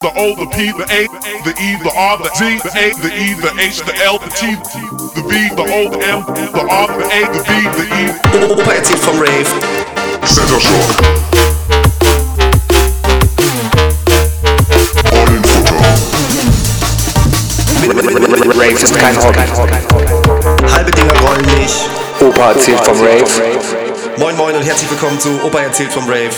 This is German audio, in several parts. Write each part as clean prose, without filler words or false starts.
The O, the P, the A, the E, the R, the Z, the A, the E, the H, the L, the T, the V, the O, the M, the R, the A, the B, the E. Opa erzählt vom Rave. Center Shock. All in Futter. Rave ist kein Hobby. Halbe Dinger rollen nicht. Opa erzählt vom Rave. Moin moin und herzlich willkommen zu Opa erzählt vom Rave.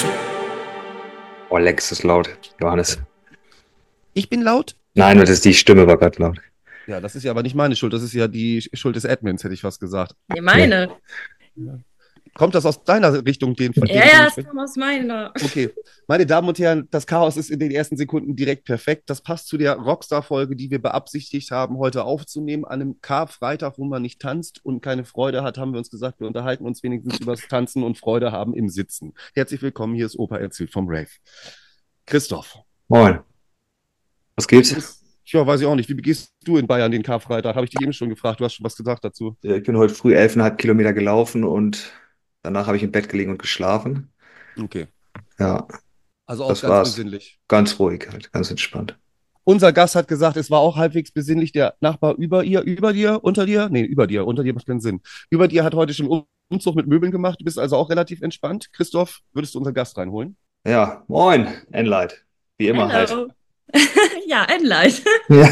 Oh, Lex ist laut, Johannes. Ich bin laut? Nein, das ist die Stimme war gerade laut. Ja, das ist ja aber nicht meine Schuld, das ist ja die Schuld des Admins, hätte ich fast gesagt. Nee, meine. Ja. Kommt das aus deiner Richtung? Ja, das kommt aus meiner. Okay, meine Damen und Herren, das Chaos ist in den ersten Sekunden direkt perfekt. Das passt zu der Rockstar-Folge, die wir beabsichtigt haben, heute aufzunehmen. An einem Karfreitag, wo man nicht tanzt und keine Freude hat, haben wir uns gesagt, wir unterhalten uns wenigstens über das Tanzen und Freude haben im Sitzen. Herzlich willkommen, hier ist Opa erzählt vom Rave. Christoph. Moin. Was gibt's? Ja, weiß ich auch nicht. Wie begehst du in Bayern den Karfreitag? Habe ich dich eben schon gefragt. Du hast schon was gesagt dazu. Ich bin heute früh 11,5 Kilometer gelaufen und danach habe ich im Bett gelegen und geschlafen. Okay. Ja. Also auch das ganz war's. besinnlich. Ganz ruhig halt, ganz entspannt. Unser Gast hat gesagt, es war auch halbwegs besinnlich. Der Nachbar über dir, unter dir? Nee, über dir macht keinen Sinn. Über dir hat heute schon Umzug mit Möbeln gemacht. Du bist also auch relativ entspannt. Christoph, würdest du unseren Gast reinholen? Ja, moin, Enlight. Wie immer halt. Ja, Enlight. Ja.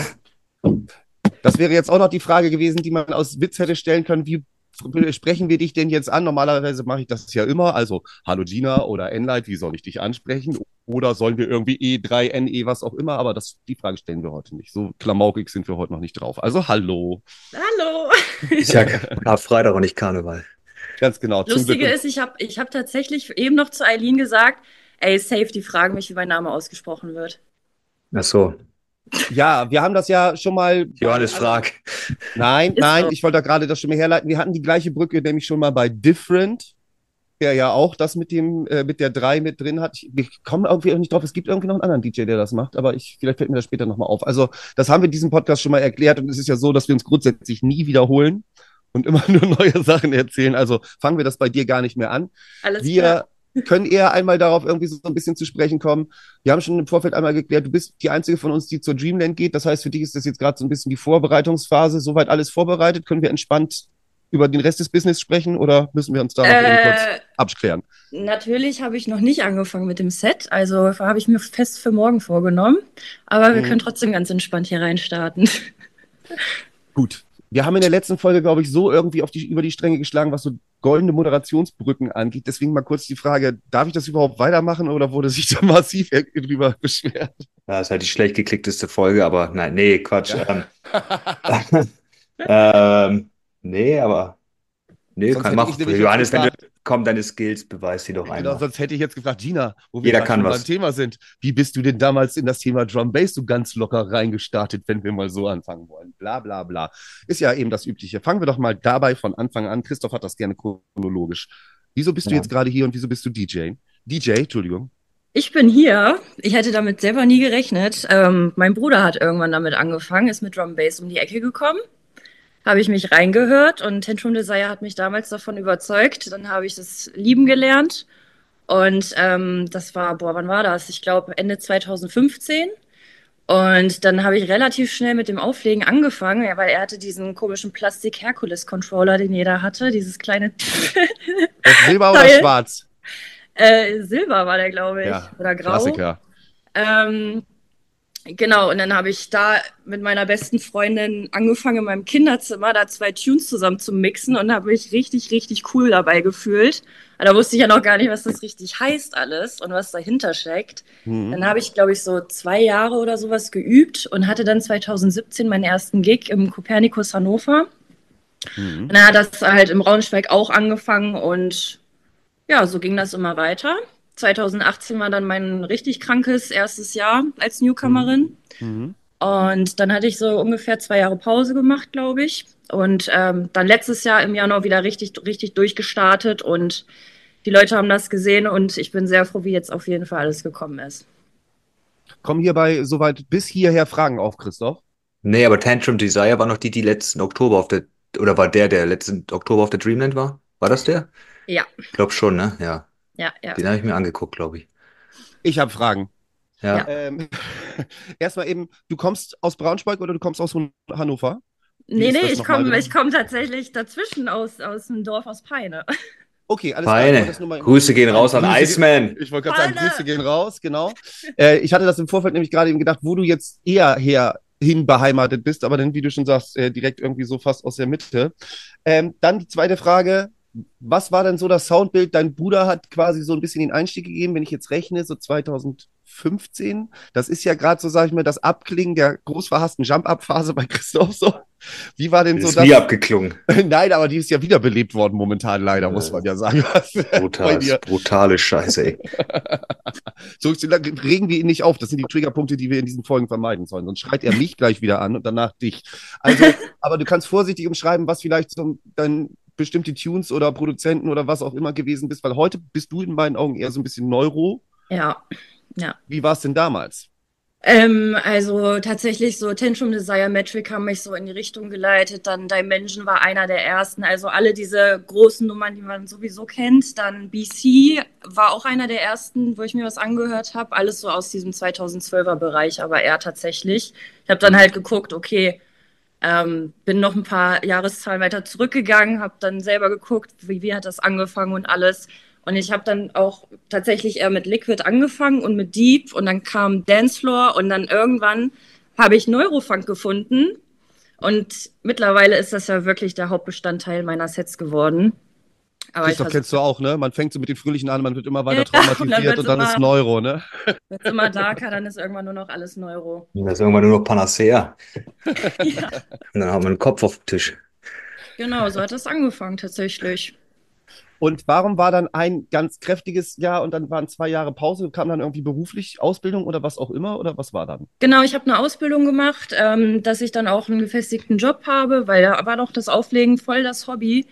Das wäre jetzt auch noch die Frage gewesen, die man aus Witz hätte stellen können. Wie sprechen wir dich denn jetzt an? Normalerweise mache ich das ja immer. Also, hallo Gina oder Enlight, wie soll ich dich ansprechen? Oder sollen wir irgendwie E3, NE, was auch immer? Aber die Frage stellen wir heute nicht. So klamaukig sind wir heute noch nicht drauf. Also, hallo. Hallo. Ist ja Karfreitag und nicht Karneval. Ganz genau. Lustige ist, ich hab tatsächlich eben noch zu Eileen gesagt, ey, safe, die fragen mich, wie mein Name ausgesprochen wird. Ach so. Ja, wir haben das ja schon mal. Johannes, frag. Nein, ich wollte da gerade das schon mal herleiten. Wir hatten die gleiche Brücke nämlich schon mal bei Different, der ja auch das mit der 3 mit drin hat. Wir kommen irgendwie auch nicht drauf. Es gibt irgendwie noch einen anderen DJ, der das macht, aber vielleicht fällt mir das später nochmal auf. Also, das haben wir in diesem Podcast schon mal erklärt und es ist ja so, dass wir uns grundsätzlich nie wiederholen und immer nur neue Sachen erzählen. Also fangen wir das bei dir gar nicht mehr an. Alles klar. Können eher einmal darauf irgendwie so ein bisschen zu sprechen kommen. Wir haben schon im Vorfeld einmal geklärt, du bist die einzige von uns, die zur Dreamland geht. Das heißt, für dich ist das jetzt gerade so ein bisschen die Vorbereitungsphase. Soweit alles vorbereitet? Können wir entspannt über den Rest des Business sprechen oder müssen wir uns da noch eben kurz abklären? Natürlich habe ich noch nicht angefangen mit dem Set. Also habe ich mir fest für morgen vorgenommen. Aber wir können trotzdem ganz entspannt hier reinstarten. Gut. Wir haben in der letzten Folge, glaube ich, so irgendwie über die Stränge geschlagen, was so goldene Moderationsbrücken angeht. Deswegen mal kurz die Frage, darf ich das überhaupt weitermachen oder wurde sich da massiv drüber beschwert? Ja, ist halt die schlecht geklickteste Folge, aber nein, nee, Quatsch. Ja. Nee, aber nee, Sonst kann hätte machen. ich nämlich Johannes, jetzt wenn du komm, deine Skills, beweis sie doch Genau, einmal. sonst hätte ich jetzt gefragt, Gina, wo wir Jeder gerade kann schon was. beim Thema sind, wie bist du denn damals in das Thema Drum Bass so ganz locker reingestartet, wenn wir mal so anfangen wollen? Bla bla bla. Ist ja eben das Übliche. Fangen wir doch mal dabei von Anfang an. Christoph hat das gerne chronologisch. Wieso bist du jetzt gerade hier und wieso bist du DJ? Entschuldigung. Ich bin hier. Ich hätte damit selber nie gerechnet. Mein Bruder hat irgendwann damit angefangen, ist mit Drum Bass um die Ecke gekommen. Habe ich mich reingehört und Tantrum Desire hat mich damals davon überzeugt. Dann habe ich das lieben gelernt und das war, wann war das? Ich glaube Ende 2015 und dann habe ich relativ schnell mit dem Auflegen angefangen, ja, weil er hatte diesen komischen Plastik-Hercules-Controller, den jeder hatte, dieses kleine Silber oder schwarz? Silber war der, glaube ich, Ja, oder grau. Klassiker. Genau, und dann habe ich da mit meiner besten Freundin angefangen, in meinem Kinderzimmer da 2 Tunes zusammen zu mixen und habe mich richtig, richtig cool dabei gefühlt. Aber da wusste ich ja noch gar nicht, was das richtig heißt alles und was dahinter steckt. Dann habe ich, glaube ich, so 2 Jahre oder sowas geübt und hatte dann 2017 meinen ersten Gig im Copernicus Hannover. Und dann hat das halt im Braunschweig auch angefangen und ja, so ging das immer weiter. 2018 war dann mein richtig krankes erstes Jahr als Newcomerin. Und dann hatte ich so ungefähr 2 Jahre Pause gemacht, glaube ich. Und dann letztes Jahr im Januar wieder richtig, richtig durchgestartet. Und die Leute haben das gesehen und ich bin sehr froh, wie jetzt auf jeden Fall alles gekommen ist. Kommen hierbei soweit bis hierher Fragen auf, Christoph? Nee, aber Tantrum Desire war noch die letzten Oktober oder war der letzten Oktober auf der Dreamland war? War das der? Ja. Ich glaube schon, ne? Ja. Ja. Den habe ich mir angeguckt, glaube ich. Ich habe Fragen. Ja. Erstmal eben, du kommst aus Braunschweig oder du kommst aus Hannover? Nee, ist das ich nochmal genau? komm tatsächlich dazwischen aus dem Dorf aus Peine. Okay, alles klar. Ich wollte Feine. das nur mal- Grüße gehen raus an Grüße Iceman. Ich wollte gerade sagen, Feine. Grüße gehen raus, genau. Ich hatte das im Vorfeld nämlich gerade eben gedacht, wo du jetzt eher hin beheimatet bist, aber dann, wie du schon sagst, direkt irgendwie so fast aus der Mitte. Dann die zweite Frage. Was war denn so das Soundbild? Dein Bruder hat quasi so ein bisschen den Einstieg gegeben, wenn ich jetzt rechne, so 2015. Das ist ja gerade so, sag ich mal, das Abklingen der groß verhassten Jump-Up-Phase bei Christoph so. Wie war denn Das so ist das? nie abgeklungen. Nein, aber die ist ja wiederbelebt worden momentan, leider, muss man ja sagen. Bei dir. Brutale Scheiße, ey. So regen wir ihn nicht auf. Das sind die Triggerpunkte, die wir in diesen Folgen vermeiden sollen. Sonst schreit er mich gleich wieder an und danach dich. Also, aber du kannst vorsichtig umschreiben, was vielleicht so dann bestimmte Tunes oder Produzenten oder was auch immer gewesen bist, weil heute bist du in meinen Augen eher so ein bisschen Neuro. Ja. Wie war es denn damals? Also tatsächlich so Tantrum Desire Metric haben mich so in die Richtung geleitet. Dann Dimension war einer der ersten. Also alle diese großen Nummern, die man sowieso kennt. Dann BC war auch einer der ersten, wo ich mir was angehört habe. Alles so aus diesem 2012er Bereich, aber eher tatsächlich. Ich habe dann halt geguckt, okay, bin noch ein paar Jahreszahlen weiter zurückgegangen, habe dann selber geguckt, wie hat das angefangen und alles. Und ich habe dann auch tatsächlich eher mit Liquid angefangen und mit Deep und dann kam Dancefloor und dann irgendwann habe ich Neurofunk gefunden und mittlerweile ist das ja wirklich der Hauptbestandteil meiner Sets geworden. Aber Christoph kennst du auch, ne? Man fängt so mit den Fröhlichen an, man wird immer weiter traumatisiert und dann ist immer, Neuro, ne? Wird immer darker, dann ist irgendwann nur noch alles Neuro. Das ist irgendwann nur noch Panacea. Ja, Und dann haben wir einen Kopf auf dem Tisch. genau, so hat das angefangen tatsächlich. Und warum war dann ein ganz kräftiges Jahr und dann waren 2 Jahre Pause? Kam dann irgendwie beruflich Ausbildung oder was auch immer? Oder was war dann? Genau, ich habe eine Ausbildung gemacht, dass ich dann auch einen gefestigten Job habe, weil da war doch das Auflegen voll das Hobby.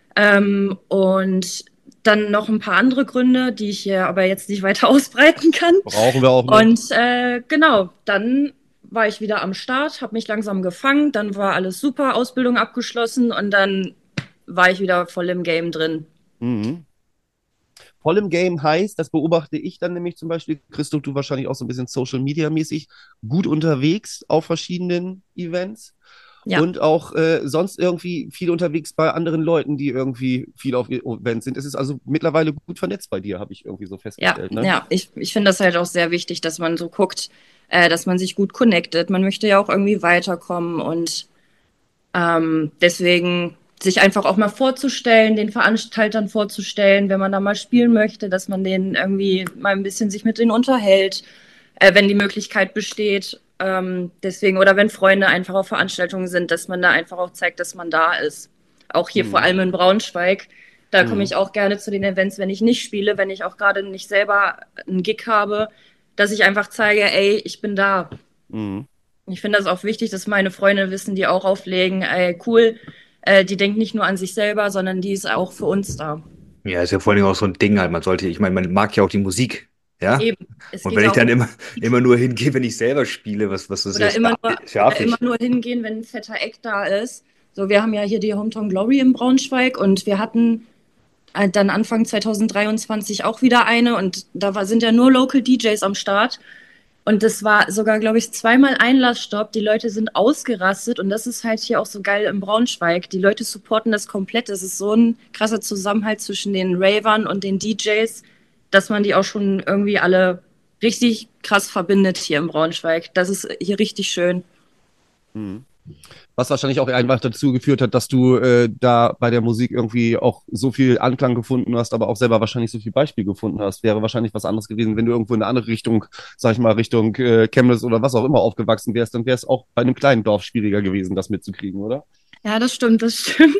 Und dann noch ein paar andere Gründe, die ich hier aber jetzt nicht weiter ausbreiten kann. Brauchen wir auch nicht. Und genau, dann war ich wieder am Start, habe mich langsam gefangen, dann war alles super, Ausbildung abgeschlossen und dann war ich wieder voll im Game drin. Mhm. Voll im Game heißt, das beobachte ich dann nämlich zum Beispiel, Christoph, du wahrscheinlich auch so ein bisschen Social-Media-mäßig, gut unterwegs auf verschiedenen Events. Ja. Und auch sonst irgendwie viel unterwegs bei anderen Leuten, die irgendwie viel auf Events sind. Es ist also mittlerweile gut vernetzt bei dir, habe ich irgendwie so festgestellt. Ja, ne? ja, ich finde das halt auch sehr wichtig, dass man so guckt, dass man sich gut connectet. Man möchte ja auch irgendwie weiterkommen und deswegen sich einfach auch mal vorzustellen, den Veranstaltern vorzustellen, wenn man da mal spielen möchte, dass man denen irgendwie mal ein bisschen sich mit denen unterhält, wenn die Möglichkeit besteht. Deswegen, oder wenn Freunde einfach auf Veranstaltungen sind, dass man da einfach auch zeigt, dass man da ist. Auch hier vor allem in Braunschweig. Da komme ich auch gerne zu den Events, wenn ich nicht spiele, wenn ich auch gerade nicht selber einen Gig habe, dass ich einfach zeige, ey, ich bin da. Mhm. Ich finde das auch wichtig, dass meine Freunde wissen, die auch auflegen, ey, cool, die denkt nicht nur an sich selber, sondern die ist auch für uns da. Ja, ist ja vor allem auch so ein Ding halt. Ich meine, man mag ja auch die Musik. Ja? Eben. Es Und geht wenn ich auch dann immer nur hingehe, wenn ich selber spiele, was ist oder jetzt? immer Nervig. nur hingehen, wenn ein fetter Eck da ist. So, wir haben ja hier die Hometown Glory in Braunschweig und wir hatten dann Anfang 2023 auch wieder eine und sind ja nur Local DJs am Start. Und das war sogar, glaube ich, 2-mal Einlassstopp. Die Leute sind ausgerastet und das ist halt hier auch so geil in Braunschweig. Die Leute supporten das komplett. Es ist so ein krasser Zusammenhalt zwischen den Ravern und den DJs, dass man die auch schon irgendwie alle richtig krass verbindet hier in Braunschweig. Das ist hier richtig schön. Was wahrscheinlich auch einfach dazu geführt hat, dass du da bei der Musik irgendwie auch so viel Anklang gefunden hast, aber auch selber wahrscheinlich so viel Beispiel gefunden hast. Wäre wahrscheinlich was anderes gewesen, wenn du irgendwo in eine andere Richtung, sag ich mal, Richtung Chemnitz oder was auch immer aufgewachsen wärst, dann wäre es auch bei einem kleinen Dorf schwieriger gewesen, das mitzukriegen, oder? Ja, das stimmt, das stimmt.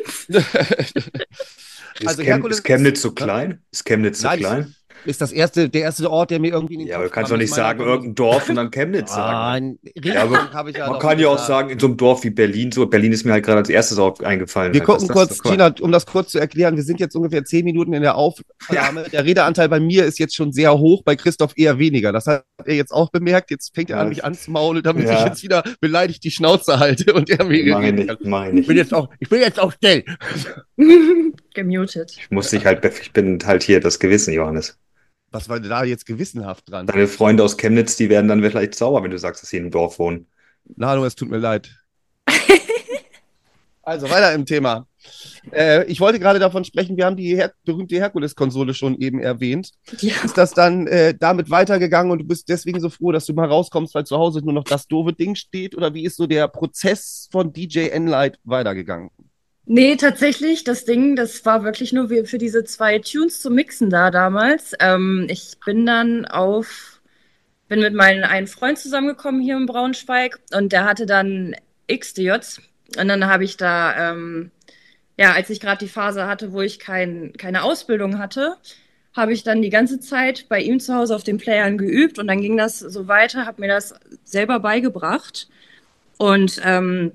Also Ist Chemnitz so klein? Ist Chemnitz so Nein, klein? Ist der erste Ort, der mir irgendwie in den Ja, aber du Kopf kannst kam. doch Ich nicht meine, sagen, irgendein Dorf und dann Chemnitz sagen. Richtung aber habe ich ja Man doch kann ja auch gesagt. sagen, in so einem Dorf wie Berlin, Berlin ist mir halt gerade als erstes auch eingefallen. Wir halt, gucken dass kurz, das so Gina, um das kurz zu erklären, wir sind jetzt ungefähr 10 Minuten in der Aufnahme. Der Redeanteil bei mir ist jetzt schon sehr hoch, bei Christoph eher weniger. Das hat er jetzt auch bemerkt. Jetzt fängt er an, mich anzumaulen, damit ich jetzt wieder beleidigt die Schnauze halte und er mir Mach ich nicht. Ich bin jetzt auch still. Gemutet. Ich bin halt hier das Gewissen, Johannes. Was war da jetzt gewissenhaft dran? Deine Freunde aus Chemnitz, die werden dann vielleicht sauer, wenn du sagst, dass sie im Dorf wohnen. Nano, es tut mir leid. Also weiter im Thema. Ich wollte gerade davon sprechen, wir haben die berühmte Herkules-Konsole schon eben erwähnt. Ja. Ist das dann damit weitergegangen und du bist deswegen so froh, dass du mal rauskommst, weil zu Hause nur noch das doofe Ding steht? Oder wie ist so der Prozess von DJ Enlight weitergegangen? Nee, tatsächlich, das Ding, das war wirklich nur für diese 2 Tunes zu mixen da damals. Ich bin mit meinem einen Freund zusammengekommen hier in Braunschweig und der hatte dann XDJs und dann habe ich da, als ich gerade die Phase hatte, wo ich keine Ausbildung hatte, habe ich dann die ganze Zeit bei ihm zu Hause auf den Playern geübt und dann ging das so weiter, habe mir das selber beigebracht und dann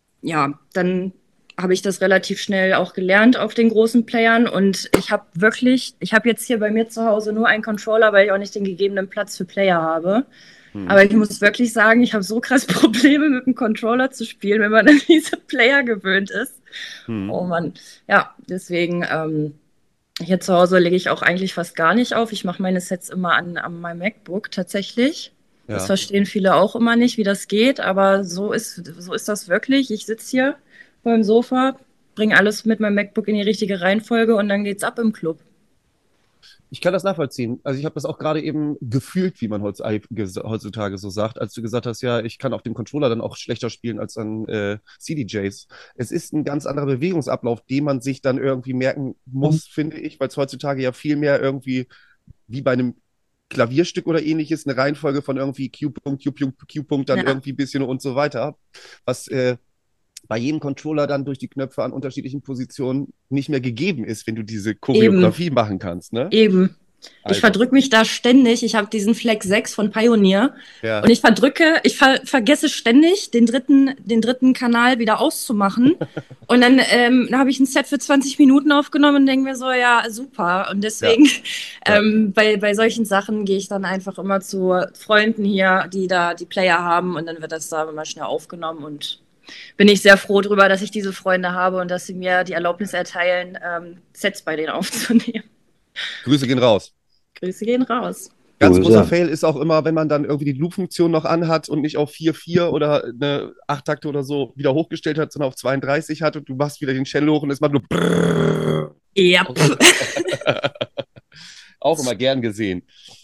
habe ich das relativ schnell auch gelernt auf den großen Playern und ich habe jetzt hier bei mir zu Hause nur einen Controller, weil ich auch nicht den gegebenen Platz für Player habe. Aber ich muss wirklich sagen, ich habe so krass Probleme mit dem Controller zu spielen, wenn man an diese Player gewöhnt ist. Oh Mann. Ja, deswegen hier zu Hause lege ich auch eigentlich fast gar nicht auf. Ich mache meine Sets immer an meinem MacBook tatsächlich. Ja. Das verstehen viele auch immer nicht, wie das geht, aber so ist das wirklich. Ich sitze hier beim Sofa, bringe alles mit meinem MacBook in die richtige Reihenfolge und dann geht's ab im Club. Ich kann das nachvollziehen. Also ich habe das auch gerade eben gefühlt, wie man heutzutage so sagt, als du gesagt hast, ja, ich kann auf dem Controller dann auch schlechter spielen als an CDJs. Es ist ein ganz anderer Bewegungsablauf, den man sich dann irgendwie merken muss, finde ich, weil es heutzutage ja viel mehr irgendwie wie bei einem Klavierstück oder ähnliches, eine Reihenfolge von irgendwie Q-Punkt, Q-Punkt, Q-Punkt, dann irgendwie ein bisschen und so weiter, was bei jedem Controller dann durch die Knöpfe an unterschiedlichen Positionen nicht mehr gegeben ist, wenn du diese Choreografie machen kannst, ne? Eben. Also. Ich verdrücke mich da ständig. Ich habe diesen Flex 6 von Pioneer und ich vergesse ständig, den dritten Kanal wieder auszumachen. Und dann habe ich ein Set für 20 Minuten aufgenommen und denke mir so, ja, super. Und deswegen bei solchen Sachen gehe ich dann einfach immer zu Freunden hier, die da die Player haben und dann wird das da immer schnell aufgenommen und bin ich sehr froh darüber, dass ich diese Freunde habe und dass sie mir die Erlaubnis erteilen, Sets bei denen aufzunehmen. Grüße gehen raus. Grüße gehen raus. Ganz großer Fail ist auch immer, wenn man dann irgendwie die Loop-Funktion noch anhat und nicht auf 4/4 oder eine 8-Takte oder so wieder hochgestellt hat, sondern auf 32 hat und du machst wieder den Channel hoch und es macht nur brrrr. Ja. Auch immer gern gesehen.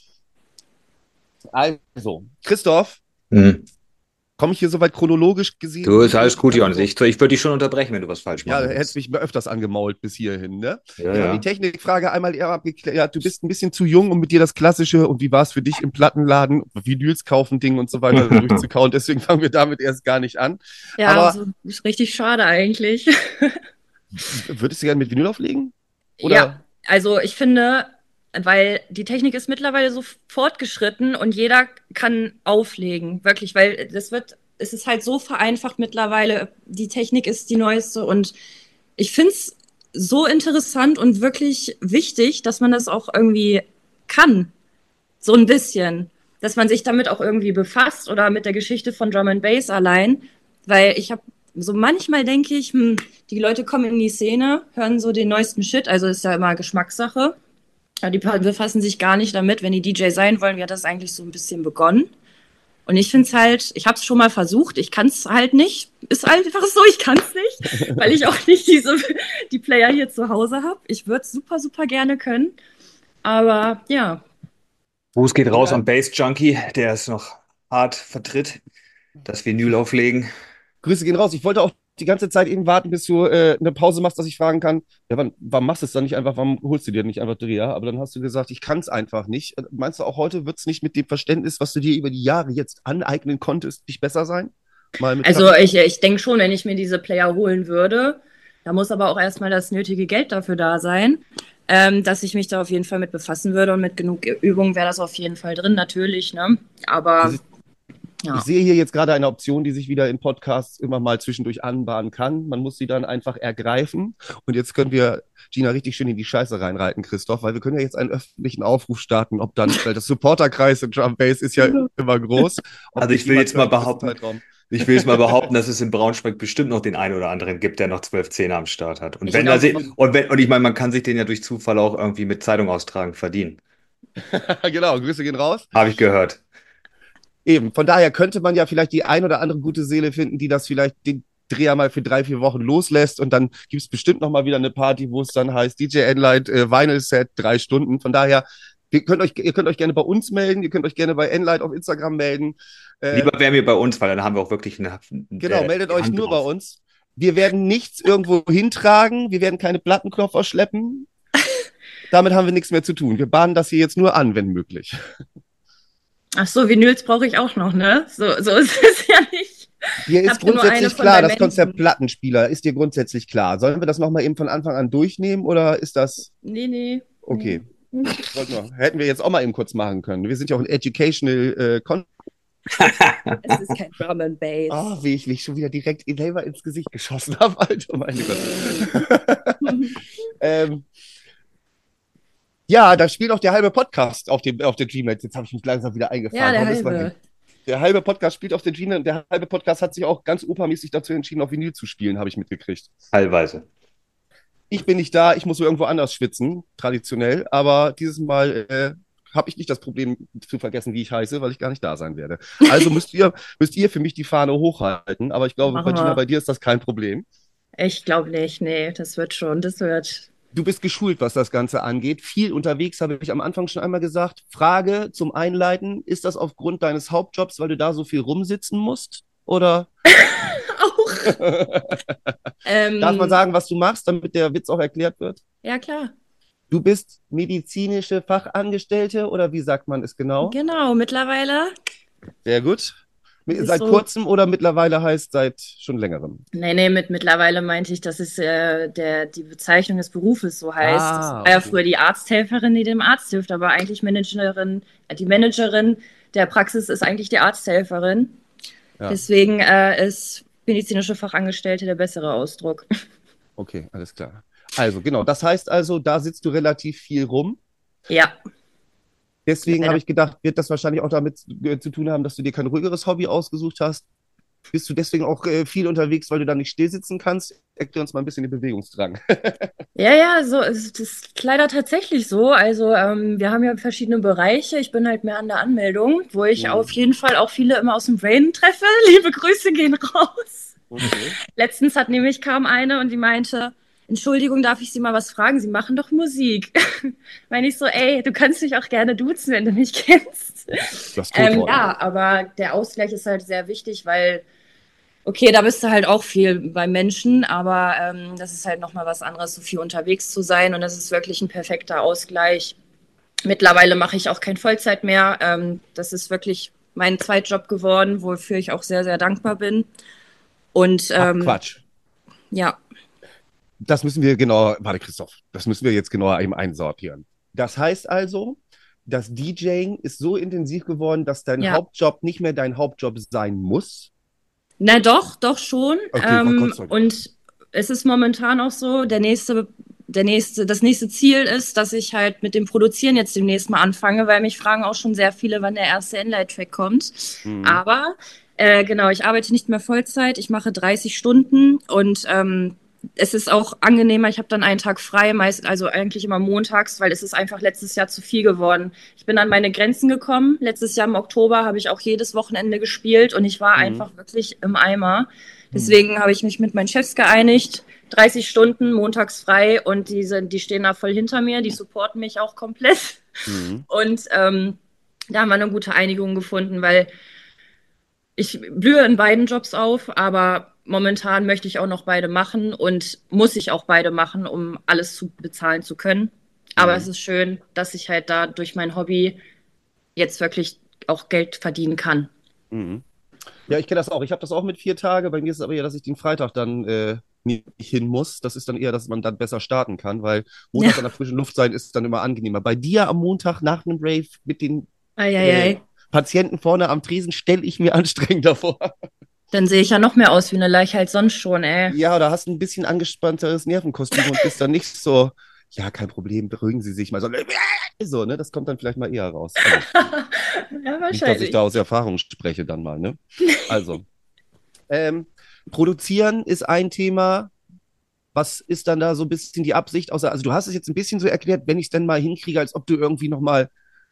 Also, Christoph, komme ich hier soweit chronologisch gesehen? Du, ist alles gut, Johannes. Ich würde dich schon unterbrechen, wenn du was falsch machst. Ja, hättest mich öfters angemault bis hierhin, ne? Ja. Die Technikfrage einmal eher abgeklärt. Du bist ein bisschen zu jung, um mit dir das Klassische und wie war es für dich im Plattenladen, Vinyls kaufen, Ding und so weiter durchzukauen. Deswegen fangen wir damit erst gar nicht an. Ja, aber also, ist richtig schade eigentlich. Würdest du gerne mit Vinyl auflegen? Oder? Ja, also ich finde, weil die Technik ist mittlerweile so fortgeschritten und jeder kann auflegen, wirklich, weil es ist halt so vereinfacht mittlerweile, die Technik ist die neueste und ich finde es so interessant und wirklich wichtig, dass man das auch irgendwie kann, so ein bisschen, dass man sich damit auch irgendwie befasst oder mit der Geschichte von Drum and Bass allein, weil ich habe so manchmal denke ich, die Leute kommen in die Szene, hören so den neuesten Shit, also ist ja immer Geschmackssache. Die befassen sich gar nicht damit, wenn die DJ sein wollen, wie hat das eigentlich so ein bisschen begonnen. Und ich finde es halt, ich habe es schon mal versucht, ich kann es halt nicht. Ist einfach so, ich kann es nicht, weil ich auch nicht die Player hier zu Hause habe. Ich würde es super, super gerne können. Aber ja. Gruß geht raus an Bass Junkie, der es noch hart vertritt, das Vinyl auflegen. Grüße gehen raus. Ich wollte auch die ganze Zeit eben warten, bis du eine Pause machst, dass ich fragen kann, ja, warum machst du es dann nicht einfach, warum holst du dir nicht einfach Dreher? Aber dann hast du gesagt, ich kann es einfach nicht. Meinst du, auch heute wird es nicht mit dem Verständnis, was du dir über die Jahre jetzt aneignen konntest, nicht besser sein? Also ich denke schon, wenn ich mir diese Player holen würde, da muss aber auch erstmal das nötige Geld dafür da sein, dass ich mich da auf jeden Fall mit befassen würde und mit genug Übung wäre das auf jeden Fall drin, natürlich, ne? Aber ja. Ich sehe hier jetzt gerade eine Option, die sich wieder in Podcasts immer mal zwischendurch anbahnen kann. Man muss sie dann einfach ergreifen. Und jetzt können wir Gina richtig schön in die Scheiße reinreiten, Christoph, weil wir können ja jetzt einen öffentlichen Aufruf starten, ob dann, weil das Supporterkreis im Drum Bass ist ja immer groß. Also ich will jetzt mal behaupten, dass es in Braunschweig bestimmt noch den einen oder anderen gibt, der noch 12-10er am Start hat. Und ich meine, man kann sich den ja durch Zufall auch irgendwie mit Zeitung austragen verdienen. Genau, Grüße gehen raus. Habe ich gehört. Eben, von daher könnte man ja vielleicht die ein oder andere gute Seele finden, die das vielleicht den Dreher mal für 3, 4 Wochen loslässt und dann gibt es bestimmt noch mal wieder eine Party, wo es dann heißt DJ Enlight Vinyl Set 3 Stunden. Von daher, ihr könnt euch gerne bei uns melden, ihr könnt euch gerne bei Enlight auf Instagram melden. Lieber wären wir bei uns, weil dann haben wir auch wirklich eine. Genau, meldet euch Hand nur drauf. bei uns. Wir werden nichts irgendwo hintragen, wir werden keine Plattenkoffer schleppen. Damit haben wir nichts mehr zu tun. Wir bahnen das hier jetzt nur an, wenn möglich. Ach so, Vinyls brauche ich auch noch, ne? So ist es ja nicht. Dir ist Habt ihr nur eine grundsätzlich von klar, den das Konzept Menschen? Plattenspieler ist dir grundsätzlich klar. Sollen wir das nochmal eben von Anfang an durchnehmen oder ist das Nee. okay? Nee. Hätten wir jetzt auch mal eben kurz machen können. Wir sind ja auch ein Educational Content. Es ist kein Drum and Bass. Oh, wie ich mich schon wieder direkt selber ins Gesicht geschossen habe, Alter, meine Gott. Ja, da spielt auch der halbe Podcast auf der Dreamland. Jetzt habe ich mich langsam wieder eingefangen. Ja, der Komm, ist mal halbe. hin. Der halbe Podcast spielt auf der Dreamland. Der halbe Podcast hat sich auch ganz opermäßig dazu entschieden, auf Vinyl zu spielen, habe ich mitgekriegt. Teilweise. Ich bin nicht da, ich muss irgendwo anders schwitzen, traditionell. Aber dieses Mal habe ich nicht das Problem zu vergessen, wie ich heiße, weil ich gar nicht da sein werde. Also müsst ihr für mich die Fahne hochhalten. Aber ich glaube, Machen Gina, wir. bei dir ist das kein Problem. Ich glaube nicht, nee, das wird schon, das wird. Du bist geschult, was das Ganze angeht. Viel unterwegs, habe ich am Anfang schon einmal gesagt. Frage zum Einleiten: Ist das aufgrund deines Hauptjobs, weil du da so viel rumsitzen musst? Oder Auch. darf man sagen, was du machst, damit der Witz auch erklärt wird? Ja, klar. Du bist medizinische Fachangestellte oder wie sagt man es genau? Genau, mittlerweile. Sehr gut. Ist Seit so. kurzem oder mittlerweile heißt seit schon längerem? Nee, mittlerweile meinte ich, dass es die Bezeichnung des Berufes so heißt. Ah, Das war ja okay. früher die Arzthelferin, die dem Arzt hilft, aber eigentlich die Managerin der Praxis ist eigentlich die Arzthelferin. Ja. Deswegen ist medizinische Fachangestellte der bessere Ausdruck. Okay, alles klar. Also genau, das heißt also, da sitzt du relativ viel rum. Ja, Deswegen Leider. habe ich gedacht, wird das wahrscheinlich auch damit zu tun haben, dass du dir kein ruhigeres Hobby ausgesucht hast. Bist du deswegen auch viel unterwegs, weil du da nicht still sitzen kannst? Erklär uns mal ein bisschen den Bewegungsdrang. ja, so ist es leider tatsächlich so. Also wir haben ja verschiedene Bereiche. Ich bin halt mehr an der Anmeldung, wo ich Mhm. auf jeden Fall auch viele immer aus dem Brain treffe. Liebe Grüße gehen raus. Okay. Letztens kam eine und die meinte, Entschuldigung, darf ich Sie mal was fragen? Sie machen doch Musik. Meine ich so, ey, du kannst mich auch gerne duzen, wenn du mich kennst. Das Codewort. Ja, aber der Ausgleich ist halt sehr wichtig, weil, okay, da bist du halt auch viel beim Menschen, aber das ist halt nochmal was anderes, so viel unterwegs zu sein und das ist wirklich ein perfekter Ausgleich. Mittlerweile mache ich auch kein Vollzeit mehr. Das ist wirklich mein Zweitjob geworden, wofür ich auch sehr, sehr dankbar bin. Und Ach, Quatsch. ja, Das müssen wir genau, warte Christoph, das müssen wir jetzt genauer eben einsortieren. Das heißt also, das DJing ist so intensiv geworden, dass dein Ja. Hauptjob nicht mehr dein Hauptjob sein muss. na doch schon. Okay, oh Gott sei Dank. Und es ist momentan auch so, das nächste Ziel ist, dass ich halt mit dem Produzieren jetzt demnächst mal anfange, weil mich fragen auch schon sehr viele, wann der erste Enlight-Track kommt. Mhm. Aber genau, ich arbeite nicht mehr Vollzeit, ich mache 30 Stunden und es ist auch angenehmer, ich habe dann einen Tag frei, also eigentlich immer montags, weil es ist einfach letztes Jahr zu viel geworden. Ich bin an meine Grenzen gekommen. Letztes Jahr im Oktober habe ich auch jedes Wochenende gespielt und ich war einfach wirklich im Eimer. Deswegen habe ich mich mit meinen Chefs geeinigt. 30 Stunden, montags frei und die stehen da voll hinter mir, die supporten mich auch komplett. Mhm. Und da haben wir eine gute Einigung gefunden, weil ich blühe in beiden Jobs auf, aber momentan möchte ich auch noch beide machen und muss ich auch beide machen, um alles zu bezahlen zu können. Aber es ist schön, dass ich halt da durch mein Hobby jetzt wirklich auch Geld verdienen kann. Mhm. Ja, ich kenne das auch. Ich habe das auch mit 4 Tagen. Bei mir ist es aber eher, dass ich den Freitag dann nicht hin muss. Das ist dann eher, dass man dann besser starten kann, weil Montag an der frischen Luft sein ist dann immer angenehmer. Bei dir am Montag nach einem Rave mit den Patienten vorne am Tresen stelle ich mir anstrengender vor. Dann sehe ich ja noch mehr aus wie eine Leiche als sonst schon, ey. Ja, da hast du ein bisschen angespannteres Nervenkostüm und bist dann nicht so, ja, kein Problem, beruhigen Sie sich mal. So, ne? Das kommt dann vielleicht mal eher raus. Also, Ja, nicht, dass ich wahrscheinlich. da aus Erfahrung spreche dann mal, ne? Also, produzieren ist ein Thema. Was ist dann da so ein bisschen die Absicht? Also du hast es jetzt ein bisschen so erklärt, wenn ich es dann mal hinkriege, als ob du irgendwie nochmal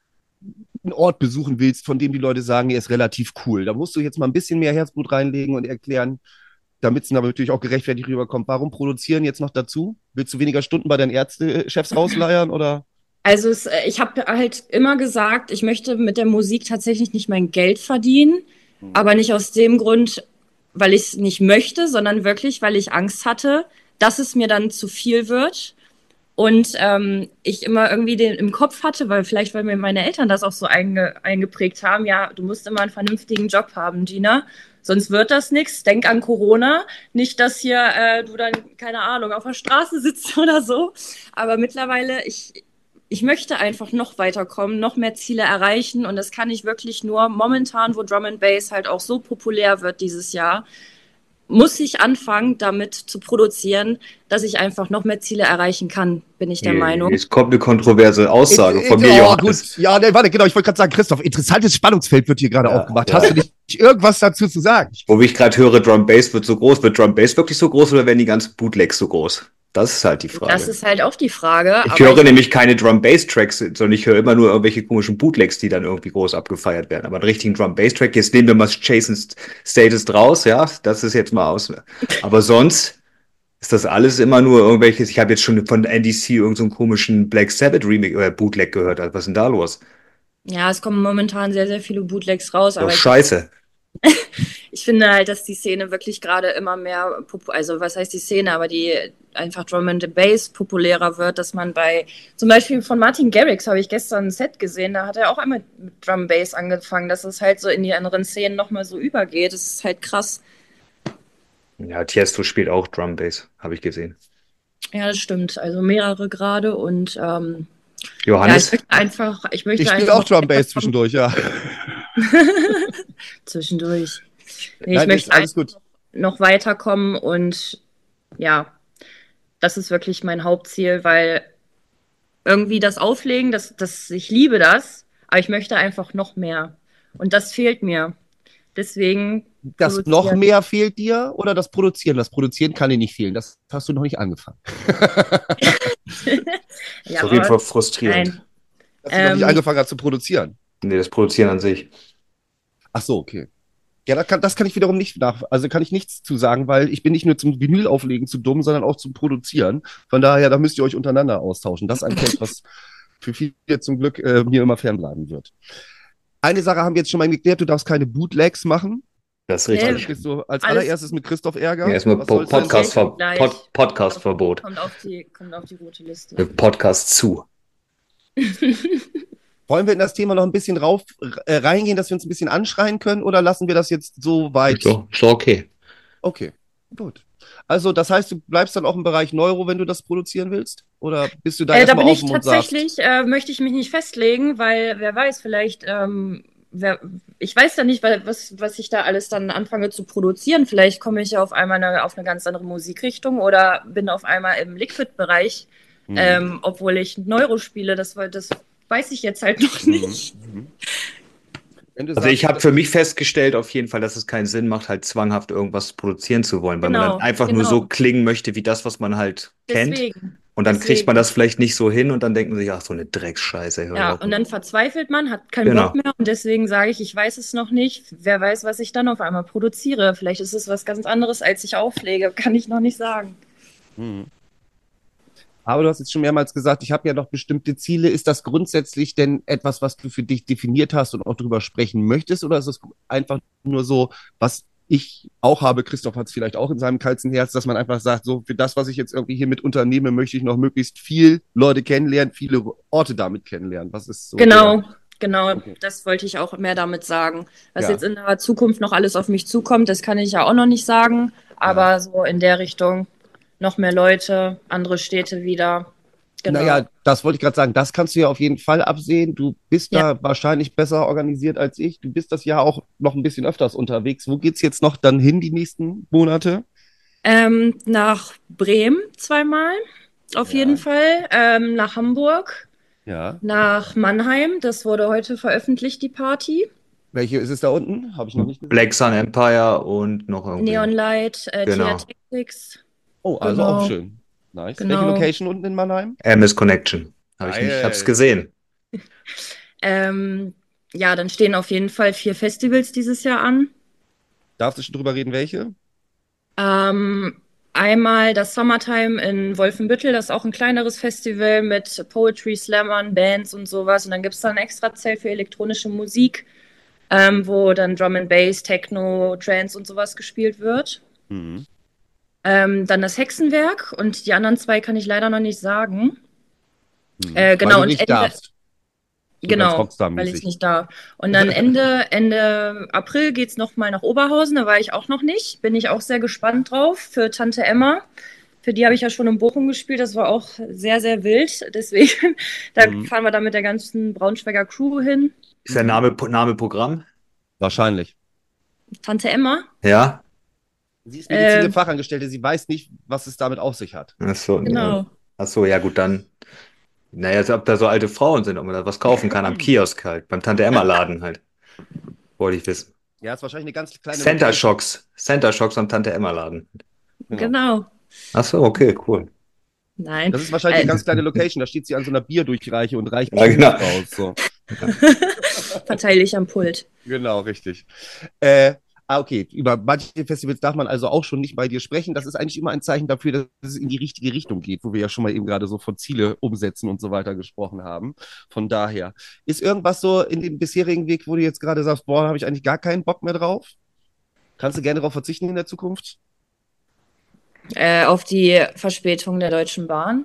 einen Ort besuchen willst, von dem die Leute sagen, er ist relativ cool. Da musst du jetzt mal ein bisschen mehr Herzblut reinlegen und erklären, damit es aber natürlich auch gerechtfertigt rüberkommt. Warum produzieren jetzt noch dazu? Willst du weniger Stunden bei deinen Ärztechefs rausleiern oder? Also ich habe halt immer gesagt, ich möchte mit der Musik tatsächlich nicht mein Geld verdienen, aber nicht aus dem Grund, weil ich es nicht möchte, sondern wirklich, weil ich Angst hatte, dass es mir dann zu viel wird. Und ich immer irgendwie den im Kopf hatte, weil mir meine Eltern das auch so eingeprägt haben, ja, du musst immer einen vernünftigen Job haben, Gina, sonst wird das nichts. Denk an Corona, nicht, dass hier du dann, keine Ahnung, auf der Straße sitzt oder so. Aber mittlerweile, ich möchte einfach noch weiterkommen, noch mehr Ziele erreichen. Und das kann ich wirklich nur momentan, wo Drum and Bass halt auch so populär wird dieses Jahr, muss ich anfangen, damit zu produzieren, dass ich einfach noch mehr Ziele erreichen kann, bin ich der Meinung. Jetzt kommt eine kontroverse Aussage von mir, Oh, Johannes. gut. Ja, nee, warte, genau, ich wollte gerade sagen, Christoph, interessantes Spannungsfeld wird hier gerade aufgemacht. Ja. Hast du nicht irgendwas dazu zu sagen? Wo ich gerade höre, Drum Bass wird so groß. Wird Drum Bass wirklich so groß oder werden die ganzen Bootlegs so groß? Das ist halt die Frage. Das ist halt auch die Frage. Ich höre nämlich keine Drum-Bass-Tracks, sondern ich höre immer nur irgendwelche komischen Bootlegs, die dann irgendwie groß abgefeiert werden. Aber einen richtigen Drum-Bass-Track, jetzt nehmen wir mal Jason Status draus, ja, das ist jetzt mal aus. Aber sonst ist das alles immer nur irgendwelches, ich habe jetzt schon von NDC irgendeinen so komischen Black Sabbath Remix oder Bootleg gehört. Was ist denn da los? Ja, es kommen momentan sehr, sehr viele Bootlegs raus. Aber Scheiße. ich finde halt, dass die Szene wirklich gerade immer mehr, also was heißt die Szene, aber die einfach Drum and Bass populärer wird, dass man zum Beispiel von Martin Garrix habe ich gestern ein Set gesehen, da hat er auch einmal mit Drum Bass angefangen, dass es halt so in die anderen Szenen nochmal so übergeht. Das ist halt krass. Ja, Tiesto spielt auch Drum Bass, habe ich gesehen. Ja, das stimmt. Also mehrere gerade und Johannes? Ja, ich möchte spiele auch Drum Bass zwischendurch, ja. Zwischendurch. Nee, Nein, ich möchte alles gut. noch weiterkommen und ja, das ist wirklich mein Hauptziel, weil irgendwie das Auflegen, ich liebe das, aber ich möchte einfach noch mehr. Und das fehlt mir. Deswegen. Das noch mehr fehlt dir oder das Produzieren? Das Produzieren kann dir nicht fehlen. Das hast du noch nicht angefangen. Ja, auf jeden Fall frustrierend. Dass du noch nicht angefangen hast zu produzieren. Nee, das Produzieren an sich. Ach so, okay. Ja, das kann ich wiederum nicht also kann ich nichts zu sagen, weil ich bin nicht nur zum Vinyl-Auflegen zu dumm, sondern auch zum Produzieren. Von daher, da müsst ihr euch untereinander austauschen. Das ist ein Feld, was für viele zum Glück mir immer fernbleiben wird. Eine Sache haben wir jetzt schon mal geklärt, du darfst keine Bootlegs machen. Das ist richtig. Kriegst du als allererstes mit Christoph Ärger. Ja, erstmal Podcastverbot. Kommt auf die rote Liste. Podcast zu. Wollen wir in das Thema noch ein bisschen reingehen, dass wir uns ein bisschen anschreien können oder lassen wir das jetzt so weit? So okay. Okay, gut. Also das heißt, du bleibst dann auch im Bereich Neuro, wenn du das produzieren willst? Oder bist du da erstmal offen und sagst? Tatsächlich möchte ich mich nicht festlegen, weil wer weiß, vielleicht, ich weiß ja nicht, was ich da alles dann anfange zu produzieren. Vielleicht komme ich ja auf einmal auf eine ganz andere Musikrichtung oder bin auf einmal im Liquid-Bereich, obwohl ich Neuro spiele. Das weiß ich jetzt halt noch nicht. Also ich habe für mich festgestellt auf jeden Fall, dass es keinen Sinn macht, halt zwanghaft irgendwas produzieren zu wollen, weil man dann einfach nur so klingen möchte, wie das, was man halt kennt. Und dann kriegt man das vielleicht nicht so hin und dann denkt man sich, ach, so eine Drecksscheiße. Ja, und dann verzweifelt man, hat keinen Bock mehr und deswegen sage ich weiß es noch nicht. Wer weiß, was ich dann auf einmal produziere. Vielleicht ist es was ganz anderes, als ich auflege. Kann ich noch nicht sagen. Aber du hast jetzt schon mehrmals gesagt, ich habe ja noch bestimmte Ziele. Ist das grundsätzlich denn etwas, was du für dich definiert hast und auch darüber sprechen möchtest? Oder ist es einfach nur so, was ich auch habe, Christoph hat es vielleicht auch in seinem kalten Herz, dass man einfach sagt, so für das, was ich jetzt irgendwie hier mit unternehme, möchte ich noch möglichst viel Leute kennenlernen, viele Orte damit kennenlernen. Was ist so? Genau, okay. Das wollte ich auch mehr damit sagen. Was jetzt in der Zukunft noch alles auf mich zukommt, das kann ich ja auch noch nicht sagen. Aber so in der Richtung noch mehr Leute, andere Städte wieder. Genau. Naja, das wollte ich gerade sagen, das kannst du ja auf jeden Fall absehen. Du bist da wahrscheinlich besser organisiert als ich. Du bist das Jahr auch noch ein bisschen öfters unterwegs. Wo geht's jetzt noch dann hin, die nächsten Monate? Nach Bremen zweimal, auf jeden Fall. Nach Hamburg. Ja. Nach Mannheim, das wurde heute veröffentlicht, die Party. Welche ist es da unten? Habe ich noch nicht gesehen. Black Sun Empire und noch irgendwie. Neon Light, Genau. TR Tactics. Oh, also auch schön. Nice. Genau. Welche Location unten in Mannheim? MS Connection. Ich hab's gesehen. Ja, dann stehen auf jeden Fall 4 Festivals dieses Jahr an. Darfst du schon drüber reden, welche? Einmal das Summertime in Wolfenbüttel, das ist auch ein kleineres Festival mit Poetry Slammern, Bands und sowas. Und dann gibt es da ein extra Zelt für elektronische Musik, wo dann Drum and Bass, Techno, Trance und sowas gespielt wird. Mhm. Dann das Hexenwerk und die anderen 2 kann ich leider noch nicht sagen. Weil Genau, du und nicht Ende, darfst. So ganz genau, weil Rockstar-mäßig. ich nicht darf. Und dann Ende April geht's noch mal nach Oberhausen, da war ich auch noch nicht. Bin ich auch sehr gespannt drauf für Tante Emma. Für die habe ich ja schon in Bochum gespielt, das war auch sehr, sehr wild. Deswegen, da fahren wir da mit der ganzen Braunschweiger Crew hin. Ist der Name Programm? Wahrscheinlich. Tante Emma? Ja. Sie ist Medizin Fachangestellte, sie weiß nicht, was es damit auf sich hat. Ach so, Genau. Ach so, ja gut, dann. Naja, als ob da so alte Frauen sind, ob man da was kaufen kann am Kiosk halt, beim Tante-Emma-Laden halt. Wollte ich wissen. Ja, ist wahrscheinlich eine ganz kleine... Center Shocks am Tante-Emma-Laden. Genau. Ach so, okay, cool. Nein. Das ist wahrscheinlich eine ganz kleine Location, da steht sie an so einer Bierdurchreiche und reicht Ja, genau. raus. So. Verteile ich am Pult. Genau, richtig. Okay, über manche Festivals darf man also auch schon nicht bei dir sprechen. Das ist eigentlich immer ein Zeichen dafür, dass es in die richtige Richtung geht, wo wir ja schon mal eben gerade so von Ziele umsetzen und so weiter gesprochen haben. Von daher, ist irgendwas so in dem bisherigen Weg, wo du jetzt gerade sagst, boah, da habe ich eigentlich gar keinen Bock mehr drauf? Kannst du gerne darauf verzichten in der Zukunft? Auf die Verspätung der Deutschen Bahn.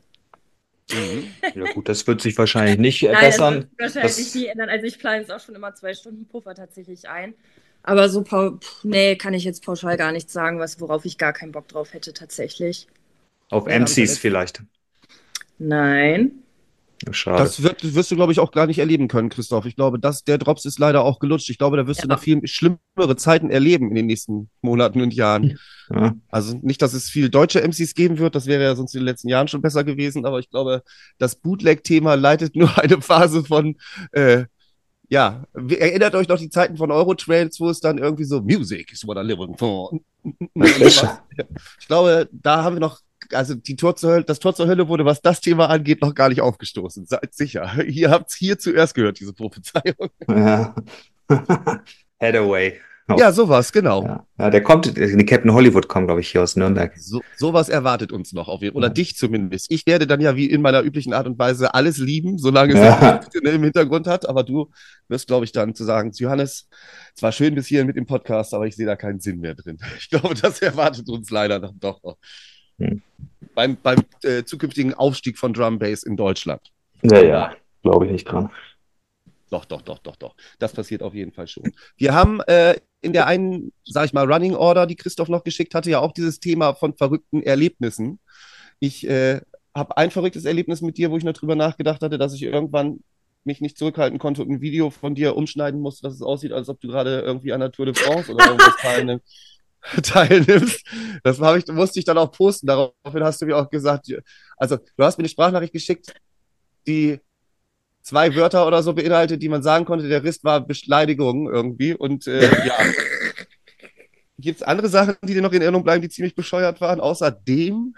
Ja gut, das wird sich wahrscheinlich nicht Nein, bessern. das wird wahrscheinlich nie ändern. Also ich plane jetzt auch schon immer 2 Stunden Puffer tatsächlich ein. Aber so, nee, kann ich jetzt pauschal gar nichts sagen, worauf ich gar keinen Bock drauf hätte tatsächlich. Auf MCs vielleicht. Nein. Schade. Das wirst du, glaube ich, auch gar nicht erleben können, Christoph. Ich glaube, der Drops ist leider auch gelutscht. Ich glaube, da wirst du noch viel schlimmere Zeiten erleben in den nächsten Monaten und Jahren. Ja. Also nicht, dass es viel deutsche MCs geben wird, das wäre ja sonst in den letzten Jahren schon besser gewesen, aber ich glaube, das Bootleg-Thema leitet nur eine Phase von, erinnert euch noch die Zeiten von Eurotrails, wo es dann irgendwie so, Music is what I live for. Ich glaube, da haben wir noch, also das Tor zur Hölle wurde, was das Thema angeht, noch gar nicht aufgestoßen. Seid sicher. Ihr habt es hier zuerst gehört, diese Prophezeiung. Ja. Hathaway. Ja, sowas, genau. Ja, der kommt, die Captain Hollywood kommt, glaube ich, hier aus Nürnberg. Sowas erwartet uns noch, oder dich zumindest. Ich werde dann ja wie in meiner üblichen Art und Weise alles lieben, solange es im Hintergrund hat, aber du wirst, glaube ich, dann zu sagen, Johannes, es war schön bis hierhin mit dem Podcast, aber ich sehe da keinen Sinn mehr drin. Ich glaube, das erwartet uns leider dann doch noch. Beim zukünftigen Aufstieg von Drum Bass in Deutschland. Ja, glaube ich nicht dran. Doch. Das passiert auf jeden Fall schon. Wir haben in der einen, sag ich mal, Running Order, die Christoph noch geschickt hatte, ja auch dieses Thema von verrückten Erlebnissen. Ich habe ein verrücktes Erlebnis mit dir, wo ich noch drüber nachgedacht hatte, dass ich irgendwann mich nicht zurückhalten konnte und ein Video von dir umschneiden musste, dass es aussieht, als ob du gerade irgendwie an der Tour de France oder irgendwas teilnimmst. Das musste ich dann auch posten. Daraufhin hast du mir auch gesagt, also du hast mir eine Sprachnachricht geschickt, die 2 Wörter oder so beinhaltet, die man sagen konnte. Der Rest war Beleidigung irgendwie. Und ja. Gibt es andere Sachen, die dir noch in Erinnerung bleiben, die ziemlich bescheuert waren, außer dem?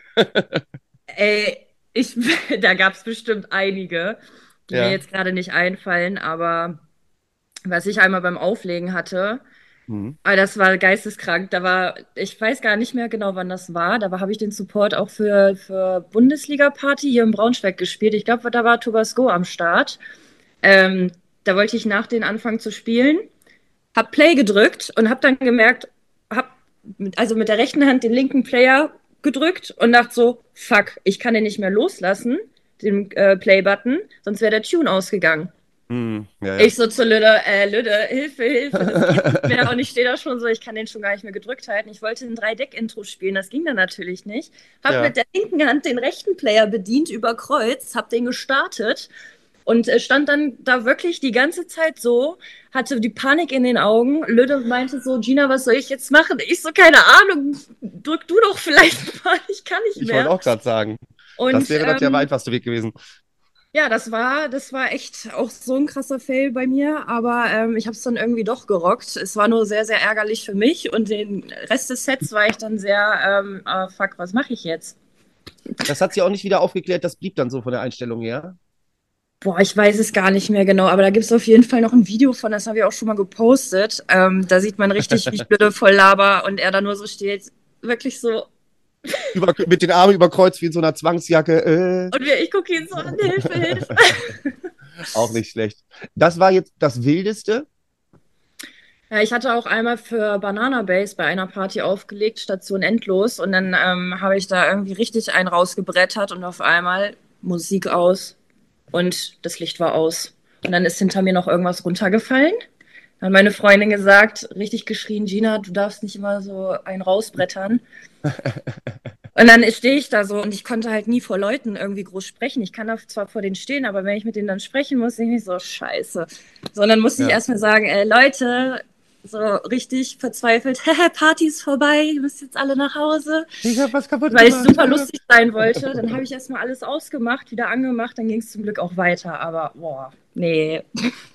Da gab es bestimmt einige, die mir jetzt gerade nicht einfallen, aber was ich einmal beim Auflegen hatte, aber das war geisteskrank. Ich weiß gar nicht mehr genau, wann das war. Da habe ich den Support auch für Bundesliga-Party hier in Braunschweig gespielt. Ich glaube, da war Tobasco am Start. Da wollte ich nach den anfangen zu spielen, hab Play gedrückt und hab dann gemerkt, mit der rechten Hand den linken Player gedrückt und dachte so, fuck, ich kann den nicht mehr loslassen, den Play-Button, sonst wäre der Tune ausgegangen. Ja. Ich so zu Lüde, Hilfe, das geht nicht mehr. Und ich stehe da schon so, ich kann den schon gar nicht mehr gedrückt halten. Ich wollte ein 3-Deck-Intro spielen, das ging dann natürlich nicht. Hab mit der linken Hand den rechten Player bedient über Kreuz, hab den gestartet und stand dann da wirklich die ganze Zeit so, hatte die Panik in den Augen. Lüde meinte so, Gina, was soll ich jetzt machen? Ich so, keine Ahnung, drück du doch vielleicht mal, ich kann nicht mehr. Ich wollte auch gerade sagen, und, das wäre der einfachste Weg gewesen. Ja, das war echt auch so ein krasser Fail bei mir, aber ich habe es dann irgendwie doch gerockt. Es war nur sehr, sehr ärgerlich für mich und den Rest des Sets war ich dann sehr, fuck, was mache ich jetzt? Das hat sie auch nicht wieder aufgeklärt, das blieb dann so von der Einstellung her? Boah, ich weiß es gar nicht mehr genau, aber da gibt es auf jeden Fall noch ein Video von, das habe ich auch schon mal gepostet. Da sieht man richtig, wie ich blöde voll laber und er da nur so steht, wirklich so. Mit den Armen überkreuzt wie in so einer Zwangsjacke. Und ich gucke ihn so an, Hilfe, Hilfe. Auch nicht schlecht. Das war jetzt das Wildeste. Ja, ich hatte auch einmal für Banana Base bei einer Party aufgelegt, Station Endlos. Und dann habe ich da irgendwie richtig einen rausgebrettert und auf einmal Musik aus und das Licht war aus. Und dann ist hinter mir noch irgendwas runtergefallen. Dann hat meine Freundin gesagt, richtig geschrien, Gina, du darfst nicht immer so einen rausbrettern. Und dann stehe ich da so und ich konnte halt nie vor Leuten irgendwie groß sprechen. Ich kann da zwar vor denen stehen, aber wenn ich mit denen dann sprechen muss, denke ich so, scheiße. Sondern musste ich erstmal sagen, Leute, so richtig verzweifelt, Party ist vorbei, ihr müsst jetzt alle nach Hause. Ich hab was kaputt Weil ich gemacht. super lustig sein wollte. Dann habe ich erstmal alles ausgemacht, wieder angemacht, dann ging es zum Glück auch weiter. Aber, boah, nee.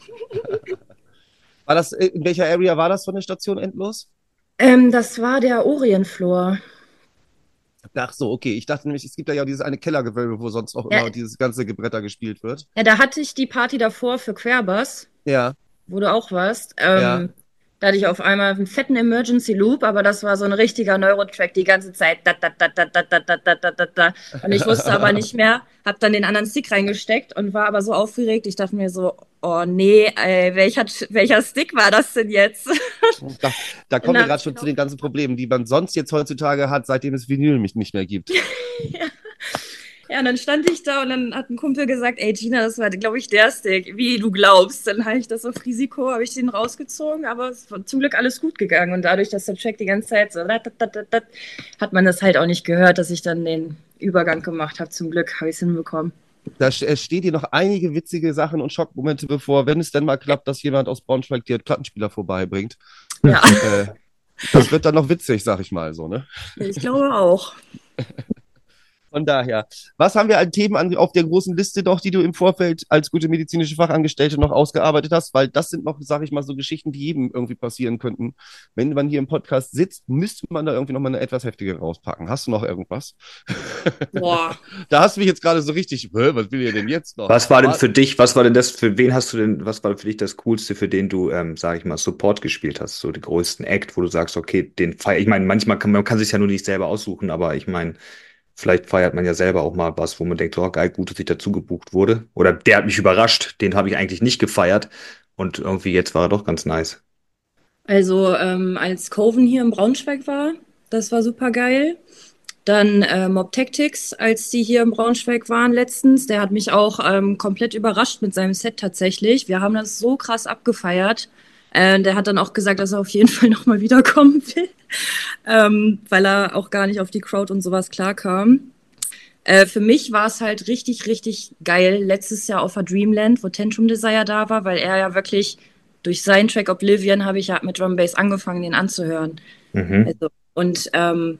War das, in welcher Area war das von der Station Endlos? Das war der Orientflor. Ach so, okay. Ich dachte nämlich, es gibt ja dieses eine Kellergewölbe, wo sonst auch Ja. immer dieses ganze Gebretter gespielt wird. Ja, da hatte ich die Party davor für Querbass, Ja, wo du auch warst. Ja. Da hatte ich auf einmal einen fetten Emergency Loop, aber das war so ein richtiger Neurotrack die ganze Zeit. Da, da, da, da, da, da, da, da, da, da, da. Und ich wusste aber nicht mehr, hab dann den anderen Stick reingesteckt und war aber so aufgeregt. Ich dachte mir so, oh nee, ey, welcher Stick war das denn jetzt? Da kommen wir Na, gerade schon zu den ganzen Problemen, die man sonst jetzt heutzutage hat, seitdem es Vinyl nicht mehr gibt. Ja, und dann stand ich da und dann hat ein Kumpel gesagt, ey Gina, das war, glaube ich, der Stick, wie du glaubst. Dann habe ich das auf Risiko, habe ich den rausgezogen, aber es war zum Glück alles gut gegangen. Und dadurch, dass der Track die ganze Zeit so, hat man das halt auch nicht gehört, dass ich dann den Übergang gemacht habe. Zum Glück habe ich es hinbekommen. Da steht dir noch einige witzige Sachen und Schockmomente bevor, wenn es denn mal klappt, dass jemand aus Braunschweig dir einen Plattenspieler vorbeibringt. Ja, Das wird dann noch witzig, sag ich mal so, ne? ich glaube auch. Von daher, was haben wir an Themen auf der großen Liste noch, die du im Vorfeld als gute medizinische Fachangestellte noch ausgearbeitet hast? Weil das sind noch, sag ich mal, so Geschichten, die jedem irgendwie passieren könnten. Wenn man hier im Podcast sitzt, müsste man da irgendwie noch mal eine etwas heftige rauspacken. Hast du noch irgendwas? Boah. Da hast du mich jetzt gerade so richtig, was will ihr denn jetzt noch? Was war denn für dich, was war denn das, für wen hast du denn, was war für dich das Coolste, für den du, sag ich mal, Support gespielt hast? So den größten Act, wo du sagst, okay, den feier, ich meine, manchmal man kann sich ja nur nicht selber aussuchen, aber ich meine, vielleicht feiert man ja selber auch mal was, wo man denkt, oh geil, gut, dass ich dazu gebucht wurde. Oder der hat mich überrascht, den habe ich eigentlich nicht gefeiert und irgendwie jetzt war er doch ganz nice. Also als Coven hier in Braunschweig war, das war super geil. Dann Mob Tactics, als die hier in Braunschweig waren letztens, der hat mich auch komplett überrascht mit seinem Set tatsächlich. Wir haben das so krass abgefeiert. Der hat dann auch gesagt, dass er auf jeden Fall nochmal wiederkommen will, weil er auch gar nicht auf die Crowd und sowas klarkam. Für mich war es halt richtig, richtig geil letztes Jahr auf der Dreamland, wo Tantrum Desire da war, weil er ja wirklich durch seinen Track Oblivion habe ich ja mit Drum Bass angefangen, den anzuhören. Also, und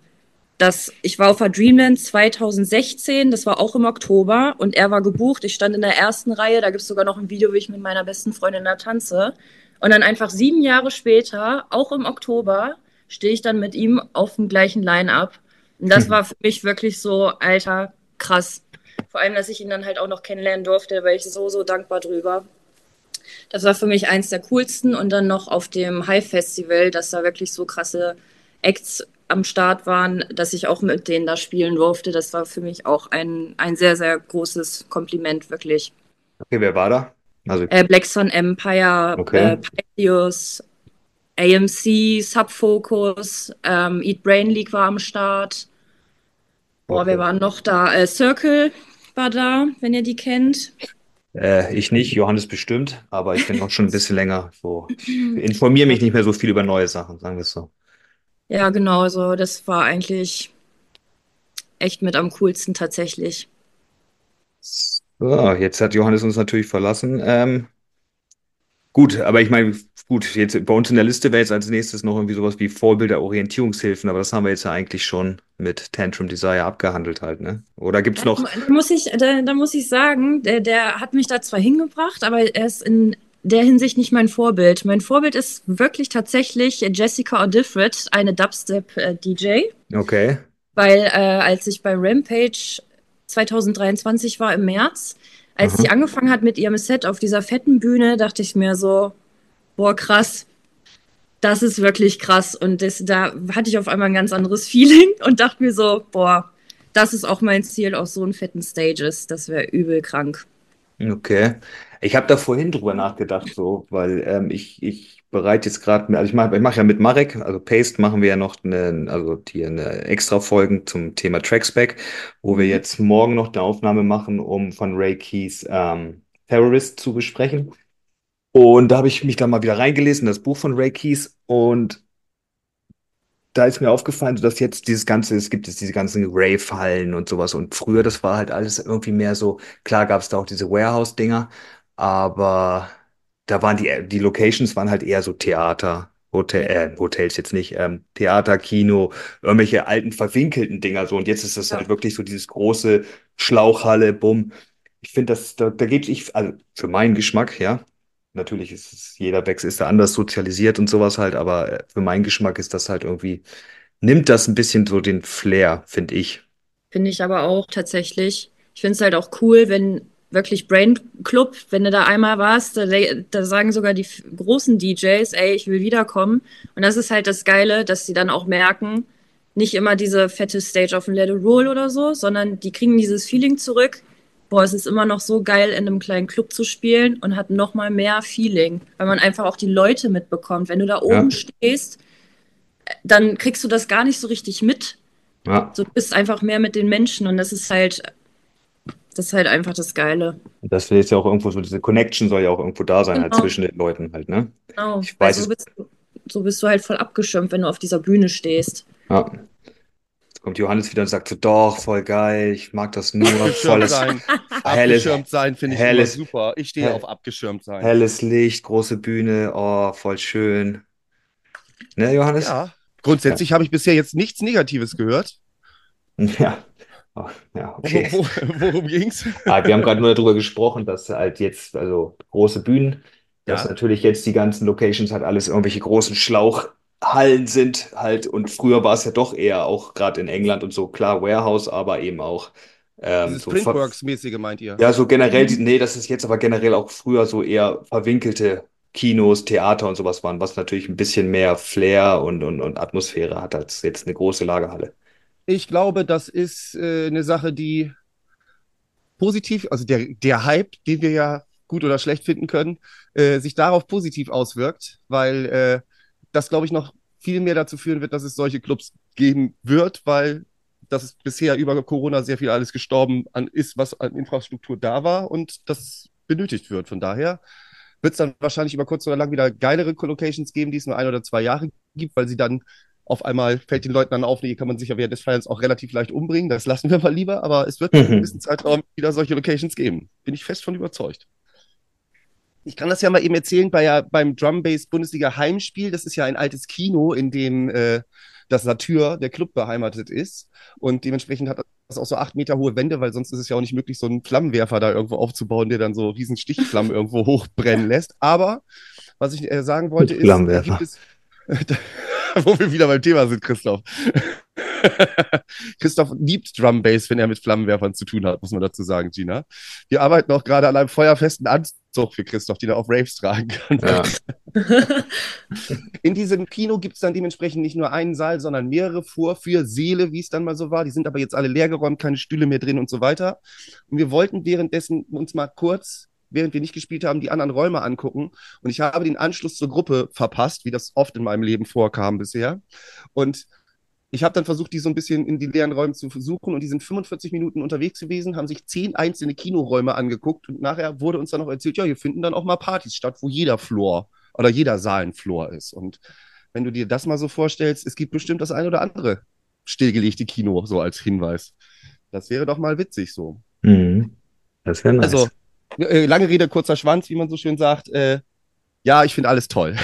ich war auf der Dreamland 2016, das war auch im Oktober und er war gebucht. Ich stand in der ersten Reihe, da gibt es sogar noch ein Video, wie ich mit meiner besten Freundin da tanze. Und dann einfach 7 Jahre später, auch im Oktober, stehe ich dann mit ihm auf dem gleichen Line-Up. Und das war für mich wirklich so, Alter, krass. Vor allem, dass ich ihn dann halt auch noch kennenlernen durfte, da war ich so, so dankbar drüber. Das war für mich eins der coolsten. Und dann noch auf dem Hive-Festival, dass da wirklich so krasse Acts am Start waren, dass ich auch mit denen da spielen durfte. Das war für mich auch ein sehr, sehr großes Kompliment, wirklich. Okay, wer war da? Also, Black Sun Empire, Okay. Pioneers, AMC, Subfocus, Eat Brain League war am Start. Boah, Okay. wer war noch da? Circle war da, wenn ihr die kennt. Ich nicht, Johannes bestimmt, aber ich bin auch schon ein bisschen länger so. Ich informiere mich nicht mehr so viel über neue Sachen, sagen wir es so. Ja, genau, so das war eigentlich echt mit am coolsten tatsächlich. So, jetzt hat Johannes uns natürlich verlassen. Gut, aber ich meine, gut, jetzt bei uns in der Liste wäre jetzt als nächstes noch irgendwie sowas wie Vorbilder, Orientierungshilfen, aber das haben wir jetzt ja eigentlich schon mit Tantrum Desire abgehandelt halt, ne? Oder gibt's noch? Da muss ich sagen, der hat mich da zwar hingebracht, aber er ist in der Hinsicht nicht mein Vorbild. Mein Vorbild ist wirklich tatsächlich Jessica O'Difrit, eine Dubstep-DJ. Okay. Weil als ich bei Rampage 2023 war im März, Als sie angefangen hat mit ihrem Set auf dieser fetten Bühne, dachte ich mir so, boah, krass, das ist wirklich krass. Und da hatte ich auf einmal ein ganz anderes Feeling und dachte mir so, boah, das ist auch mein Ziel auf so einen fetten Stages. Das wäre übel krank. Okay. Ich habe da vorhin drüber nachgedacht, so, weil ich bereite jetzt gerade, also ich mach ja mit Marek, also Paste machen wir ja noch eine extra Folgen zum Thema Trackspec, wo wir jetzt morgen noch eine Aufnahme machen, um von Ray Keys Terrorist zu besprechen. Und da habe ich mich da mal wieder reingelesen, das Buch von Ray Keys, und da ist mir aufgefallen, dass jetzt es gibt jetzt diese ganzen Rave-Hallen und sowas. Und früher, das war halt alles irgendwie mehr so, klar gab es da auch diese Warehouse-Dinger, aber da waren die Locations waren halt eher so Theater, Hotels jetzt nicht, Theater, Kino, irgendwelche alten verwinkelten Dinger so. Und jetzt ist das halt wirklich so dieses große Schlauchhalle, bumm. Ich finde, da gebe ich, also für meinen Geschmack, ja. Natürlich jeder Wechsel ist da anders sozialisiert und sowas halt, aber für meinen Geschmack ist das halt irgendwie, nimmt das ein bisschen so den Flair, finde ich. Finde ich aber auch tatsächlich. Ich finde es halt auch cool, wenn wirklich Brain Club, wenn du da einmal warst, da sagen sogar die großen DJs, ey, ich will wiederkommen. Und das ist halt das Geile, dass sie dann auch merken, nicht immer diese fette Stage auf dem Let It Roll oder so, sondern die kriegen dieses Feeling zurück. Boah, es ist immer noch so geil, in einem kleinen Club zu spielen und hat noch mal mehr Feeling, weil man einfach auch die Leute mitbekommt. Wenn du da oben stehst, dann kriegst du das gar nicht so richtig mit. Ja. So, du bist einfach mehr mit den Menschen und das ist halt einfach das Geile. Und das ist ja auch irgendwo so, diese Connection soll ja auch irgendwo da sein, halt Genau. zwischen den Leuten halt, ne? Genau. Ich weiß So bist du halt voll abgeschirmt, wenn du auf dieser Bühne stehst. ja. Jetzt kommt Johannes wieder und sagt so, doch, voll geil, ich mag das nur, Abgeschirmt sein. helles, Abgeschirmt sein finde ich immer helles, super. Ich stehe auf abgeschirmt sein. helles Licht, große Bühne, oh, voll schön. Ne, Johannes? Ja, grundsätzlich habe ich bisher jetzt nichts Negatives gehört. Ja. Oh, ja, okay. Worum ging's? Wir haben gerade nur darüber gesprochen, dass halt jetzt, also große Bühnen, dass Ja. natürlich jetzt die ganzen Locations halt alles irgendwelche großen Schlauchhallen sind halt. Und früher war es ja doch eher auch gerade in England und so, klar, Warehouse, aber eben auch Dieses so Printworks-mäßige meint ihr? ja, so generell, nee, das ist jetzt aber generell auch früher so eher verwinkelte Kinos, Theater und sowas waren, was natürlich ein bisschen mehr Flair und Atmosphäre hat als jetzt eine große Lagerhalle. Ich glaube, das ist eine Sache, die positiv, also der Hype, den wir ja gut oder schlecht finden können, sich darauf positiv auswirkt, weil das, glaube ich, noch viel mehr dazu führen wird, dass es solche Clubs geben wird, weil das ist bisher über Corona sehr viel alles gestorben ist, was an Infrastruktur da war und das benötigt wird. Von daher wird es dann wahrscheinlich über kurz oder lang wieder geilere Locations geben, die es nur 1 oder 2 Jahre gibt, weil sie dann auf einmal fällt den Leuten dann auf, nee, kann man sich ja während des Feierns auch relativ leicht umbringen. Das lassen wir mal lieber, aber es wird in einem gewissen Zeitraum wieder solche Locations geben. Bin ich fest von überzeugt. Ich kann das ja mal eben erzählen, beim Drum Bass Bundesliga Heimspiel, das ist ja ein altes Kino, in dem das Satyr, der Club, beheimatet ist. Und dementsprechend hat das auch so 8 Meter hohe Wände, weil sonst ist es ja auch nicht möglich, so einen Flammenwerfer da irgendwo aufzubauen, der dann so riesen Stichflammen irgendwo hochbrennen lässt. Aber was ich sagen wollte ist, da gibt es wo wir wieder beim Thema sind, Christoph. Christoph liebt Drum Bass, wenn er mit Flammenwerfern zu tun hat, muss man dazu sagen, Gina. Wir arbeiten auch gerade an einem feuerfesten Anzug für Christoph, den er auf Raves tragen kann. Ja. In diesem Kino gibt es dann dementsprechend nicht nur einen Saal, sondern mehrere für Säle, wie es dann mal so war. Die sind aber jetzt alle leergeräumt, keine Stühle mehr drin und so weiter. Und wir wollten währenddessen uns mal kurz, während wir nicht gespielt haben, die anderen Räume angucken. Und ich habe den Anschluss zur Gruppe verpasst, wie das oft in meinem Leben vorkam bisher. Und ich habe dann versucht, die so ein bisschen in die leeren Räume zu versuchen. Und die sind 45 Minuten unterwegs gewesen, haben sich 10 einzelne Kinoräume angeguckt. Und nachher wurde uns dann noch erzählt, ja, hier finden dann auch mal Partys statt, wo jeder Floor oder jeder Saal ein Floor ist. Und wenn du dir das mal so vorstellst, es gibt bestimmt das ein oder andere stillgelegte Kino, so als Hinweis. Das wäre doch mal witzig so. Das wäre nice. Also, lange Rede, kurzer Schwanz, wie man so schön sagt. Ja, ich finde alles toll.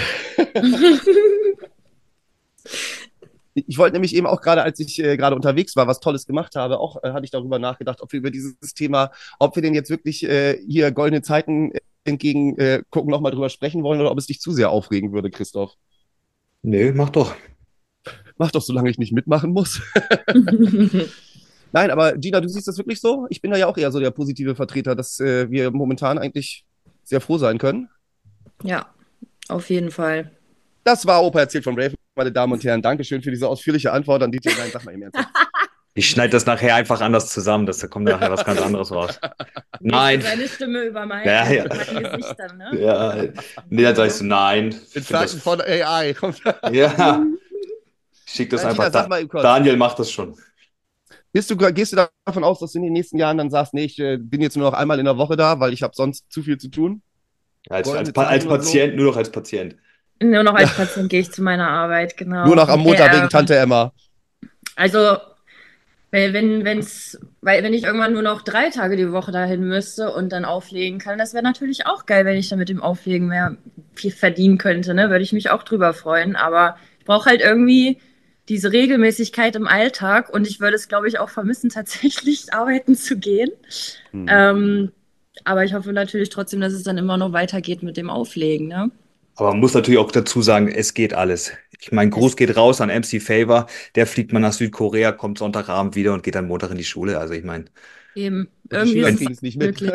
Ich wollte nämlich eben auch gerade, als ich gerade unterwegs war, was Tolles gemacht habe, auch hatte ich darüber nachgedacht, ob wir über dieses Thema, ob wir denn jetzt wirklich hier goldene Zeiten entgegen gucken, nochmal drüber sprechen wollen oder ob es dich zu sehr aufregen würde, Christoph. Nee, mach doch. Mach doch, solange ich nicht mitmachen muss. Nein, aber Gina, du siehst das wirklich so? Ich bin da ja auch eher so der positive Vertreter, dass wir momentan eigentlich sehr froh sein können. Ja, auf jeden Fall. Das war Opa erzählt von Raven, meine Damen und Herren. Dankeschön für diese ausführliche Antwort an DJ. Nein, sag mal eben ernsthaft. Ich schneide das nachher einfach anders zusammen, da kommt nachher was ganz anderes raus. Nein. Seine Stimme über mein Gesicht dann, ne? Ja, nee, dann sagst du nein. In Zeiten von AI. Ja, schick das einfach. Gina, sag mal eben kurz. Daniel macht das schon. Gehst du davon aus, dass du in den nächsten Jahren dann sagst, nee, ich bin jetzt nur noch einmal in der Woche da, weil ich habe sonst zu viel zu tun? Als Patient, so? Nur noch als Patient. Nur noch als Patient gehe ich zu meiner Arbeit, genau. Nur noch am Montag wegen Tante Emma. Also, wenn ich irgendwann nur noch 3 Tage die Woche dahin müsste und dann auflegen kann, das wäre natürlich auch geil, wenn ich dann mit dem Auflegen mehr viel verdienen könnte, ne? Würde ich mich auch drüber freuen. Aber ich brauche halt irgendwie diese Regelmäßigkeit im Alltag und ich würde es, glaube ich, auch vermissen, tatsächlich arbeiten zu gehen. Aber ich hoffe natürlich trotzdem, dass es dann immer noch weitergeht mit dem Auflegen, ne? Aber man muss natürlich auch dazu sagen, es geht alles. Ich meine, Gruß geht raus an MC Favor. Der fliegt mal nach Südkorea, kommt Sonntagabend wieder und geht dann Montag in die Schule. Also ich meine. Eben. Irgendwie kriegen es nicht mit.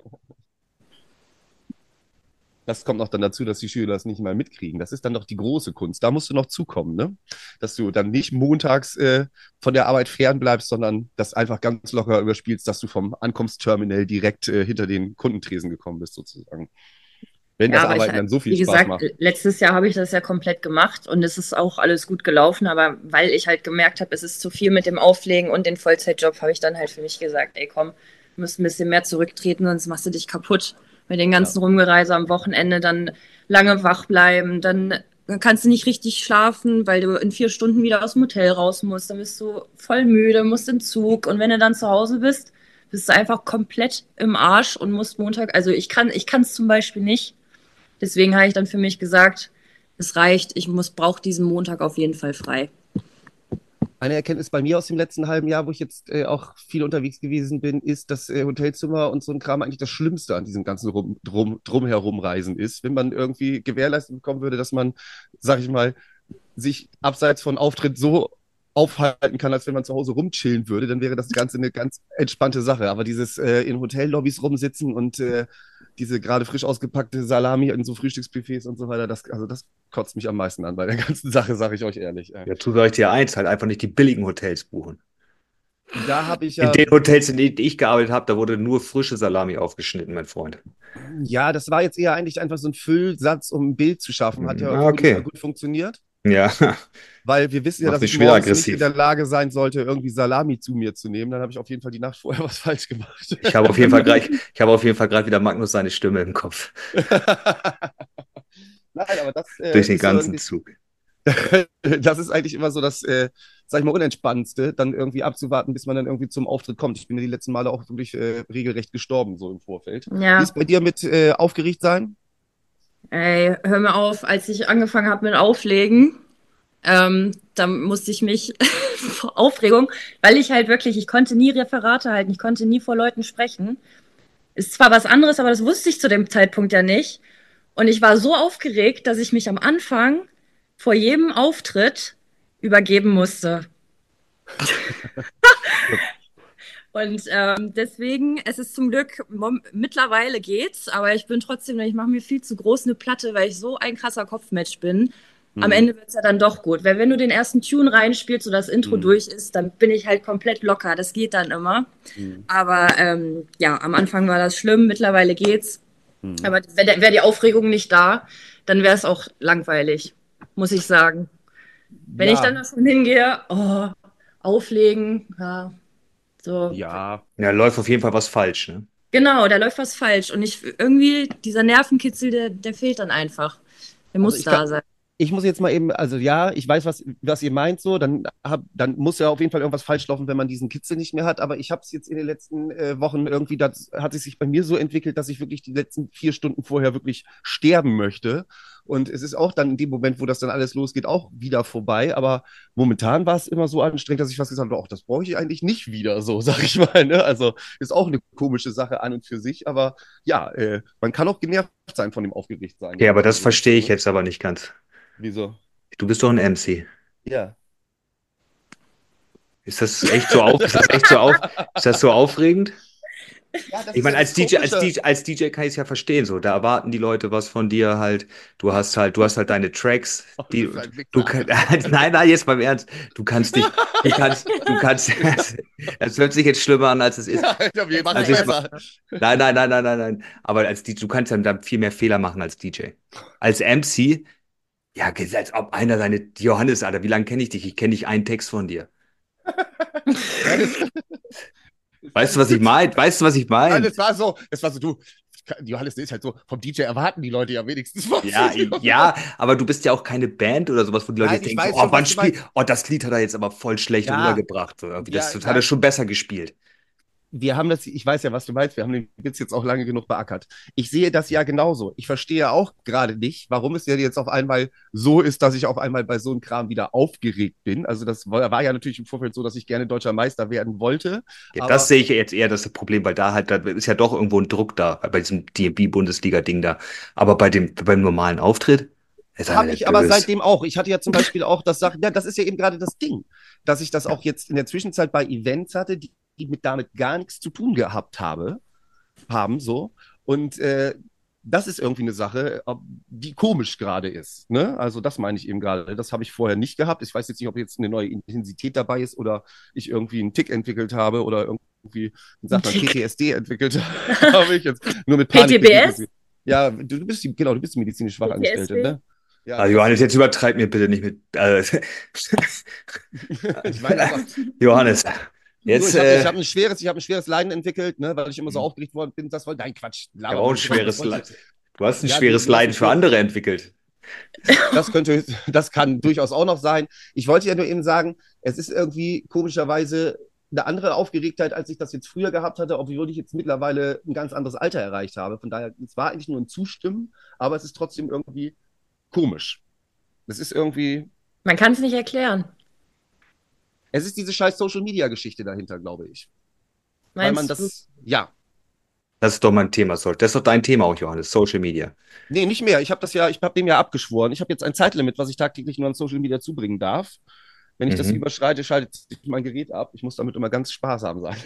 Das kommt noch dann dazu, dass die Schüler das nicht mal mitkriegen. Das ist dann doch die große Kunst. Da musst du noch zukommen, ne? Dass du dann nicht montags von der Arbeit fernbleibst, sondern das einfach ganz locker überspielst, dass du vom Ankunftsterminal direkt hinter den Kundentresen gekommen bist, sozusagen. Wenn das Arbeiten dann so viel Spaß macht. Wie gesagt, letztes Jahr habe ich das ja komplett gemacht und es ist auch alles gut gelaufen, aber weil ich halt gemerkt habe, es ist zu viel mit dem Auflegen und den Vollzeitjob, habe ich dann halt für mich gesagt, ey komm, du musst ein bisschen mehr zurücktreten, sonst machst du dich kaputt. Mit den ganzen Rumgereise am Wochenende, dann lange wach bleiben, dann kannst du nicht richtig schlafen, weil du in 4 Stunden wieder aus dem Hotel raus musst, dann bist du voll müde, musst im Zug und wenn du dann zu Hause bist, bist du einfach komplett im Arsch und musst Montag, also ich kann es zum Beispiel nicht. Deswegen habe ich dann für mich gesagt, es reicht, ich brauche diesen Montag auf jeden Fall frei. Eine Erkenntnis bei mir aus dem letzten halben Jahr, wo ich jetzt auch viel unterwegs gewesen bin, ist, dass Hotelzimmer und so ein Kram eigentlich das Schlimmste an diesem ganzen Drumherumreisen ist. Wenn man irgendwie gewährleistet bekommen würde, dass man, sag ich mal, sich abseits von Auftritt so aufhalten kann, als wenn man zu Hause rumchillen würde, dann wäre das Ganze eine ganz entspannte Sache. Aber dieses in Hotellobbys rumsitzen und diese gerade frisch ausgepackte Salami in so Frühstücksbuffets und so weiter, das kotzt mich am meisten an bei der ganzen Sache, sage ich euch ehrlich. Ja, dazu sage ich dir eins, halt einfach nicht die billigen Hotels buchen. Da habe ich ja. In den Hotels, in denen ich gearbeitet habe, da wurde nur frische Salami aufgeschnitten, mein Freund. Ja, das war jetzt eher eigentlich einfach so ein Füllsatz, um ein Bild zu schaffen. Hat ja gut funktioniert. Ja. Weil wir wissen ja, dass ich morgens nicht in der Lage sein sollte, irgendwie Salami zu mir zu nehmen. Dann habe ich auf jeden Fall die Nacht vorher was falsch gemacht. Ich habe auf jeden Fall gerade wieder Magnus seine Stimme im Kopf. Nein, aber das durch den ganzen Zug. Das ist eigentlich immer so das, sag ich mal, Unentspannendste, dann irgendwie abzuwarten, bis man dann irgendwie zum Auftritt kommt. Ich bin ja die letzten Male auch wirklich regelrecht gestorben, so im Vorfeld. Ja. Wie ist bei dir mit aufgeregt sein? Ey, hör mir auf, als ich angefangen habe mit Auflegen, da musste ich mich vor Aufregung, weil ich halt wirklich, ich konnte nie Referate halten, ich konnte nie vor Leuten sprechen. Ist zwar was anderes, aber das wusste ich zu dem Zeitpunkt ja nicht. Und ich war so aufgeregt, dass ich mich am Anfang vor jedem Auftritt übergeben musste. Und deswegen, es ist zum Glück, mittlerweile geht's, aber ich mache mir viel zu groß eine Platte, weil ich so ein krasser Kopfmensch bin. Am Ende wird's ja dann doch gut. Weil wenn du den ersten Tune reinspielst, so das Intro durch ist, dann bin ich halt komplett locker. Das geht dann immer. Aber ja, am Anfang war das schlimm, mittlerweile geht's. Aber wäre die Aufregung nicht da, dann wäre es auch langweilig, muss ich sagen. Wenn ich dann da schon hingehe, auflegen, ja, so. Ja, läuft auf jeden Fall was falsch, ne? Genau, da läuft was falsch. Und irgendwie, dieser Nervenkitzel, der fehlt dann einfach. Der muss da sein. Ich muss jetzt mal eben, also ja, ich weiß, was ihr meint so, dann muss ja auf jeden Fall irgendwas falsch laufen, wenn man diesen Kitzel nicht mehr hat, aber ich habe es jetzt in den letzten Wochen irgendwie, das hat es sich bei mir so entwickelt, dass ich wirklich die letzten 4 Stunden vorher wirklich sterben möchte und es ist auch dann in dem Moment, wo das dann alles losgeht, auch wieder vorbei, aber momentan war es immer so anstrengend, dass ich fast gesagt habe, das brauche ich eigentlich nicht wieder so, sag ich mal, ne? Also ist auch eine komische Sache an und für sich, aber ja, man kann auch genervt sein von dem Aufgeregtsein. Ja, aber das verstehe ich jetzt aber nicht ganz. Wieso? Du bist doch ein MC. Ja. Ist das echt so ist das so aufregend? Ja, das Ich ist meine, ja das Komische. als DJ kann ich es ja verstehen, so, da erwarten die Leute was von dir halt, du hast halt deine Tracks, Oh, du die, bist ein du, Wichser. nein, jetzt beim Ernst, du kannst, das hört sich jetzt schlimmer an, als es ist. Ja, wir machen Also es ich, besser. nein, aber du kannst dann viel mehr Fehler machen als DJ. Als MC, ja, als ob einer Johannes, Alter, wie lange kenne ich dich? Ich kenne nicht einen Text von dir. Ja, Weißt du, was ich meine? Weißt du, was ich Nein, meine? es war so, du, Johannes, ist halt so, vom DJ erwarten die Leute ja wenigstens was. Ja, aber du bist ja auch keine Band oder sowas, wo die Leute Nein, jetzt ich denken, so, weiß oh, schon, was du meinst. das Lied hat er jetzt aber voll schlecht Ja, rübergebracht. So, irgendwie. ja, Hat er nein, schon besser gespielt. wir haben das, ich weiß ja, was du meinst, wir haben den Witz jetzt auch lange genug beackert. Ich sehe das ja genauso. Ich verstehe auch gerade nicht, warum es ja jetzt auf einmal so ist, dass ich auf einmal bei so einem Kram wieder aufgeregt bin. Also das war ja natürlich im Vorfeld so, dass ich gerne deutscher Meister werden wollte, Ja, das aber sehe ich jetzt eher das Problem, weil da ist ja doch irgendwo ein Druck da, bei diesem DNB-Bundesliga-Ding da. Aber beim normalen Auftritt ist er habe nicht ich aber böse. seitdem auch. Ich hatte ja zum Beispiel auch das Sachen, ja, das ist ja eben gerade das Ding, dass ich das auch jetzt in der Zwischenzeit bei Events hatte, die mit damit gar nichts zu tun gehabt haben so. Und das ist irgendwie eine Sache, die komisch gerade ist. Ne? Also das meine ich eben gerade. Das habe ich vorher nicht gehabt. Ich weiß jetzt nicht, ob jetzt eine neue Intensität dabei ist oder ich irgendwie einen Tick entwickelt habe oder irgendwie, wie sagt man, PTSD entwickelt habe ich jetzt. Nur mit Panik. PTBS? Ja, genau, du bist medizinisch Fachangestellte, PTSD? ne? Ja, Also Johannes, jetzt übertreib mir bitte nicht mit. ich meine einfach, Johannes, nur, jetzt ich hab ein schweres Leiden entwickelt, ne, weil ich immer so aufgeregt worden bin. Das wollte, nein, Quatsch, ich habe laber auch ein mich nicht. schweres Leid. Du hast ein Ja, schweres du hast Leiden ein für andere entwickelt. das kann durchaus auch noch sein. Ich wollte ja nur eben sagen, es ist irgendwie komischerweise eine andere Aufgeregtheit, als ich das jetzt früher gehabt hatte, obwohl ich jetzt mittlerweile ein ganz anderes Alter erreicht habe. Von daher, es war eigentlich nur ein Zustimmen, aber es ist trotzdem irgendwie komisch. Es ist irgendwie, Man kann es nicht erklären. es ist diese scheiß Social-Media-Geschichte dahinter, glaube ich. Weil man Meinst du? das, ja, Das ist doch mein Thema, Sol. Das ist doch dein Thema auch, Johannes, Social Media. nee, nicht mehr. Ich habe dem ja abgeschworen. Ich habe jetzt ein Zeitlimit, was ich tagtäglich nur an Social Media zubringen darf. Wenn ich das Mhm. überschreite, schaltet sich mein Gerät ab. Ich muss damit immer ganz sparsam sein.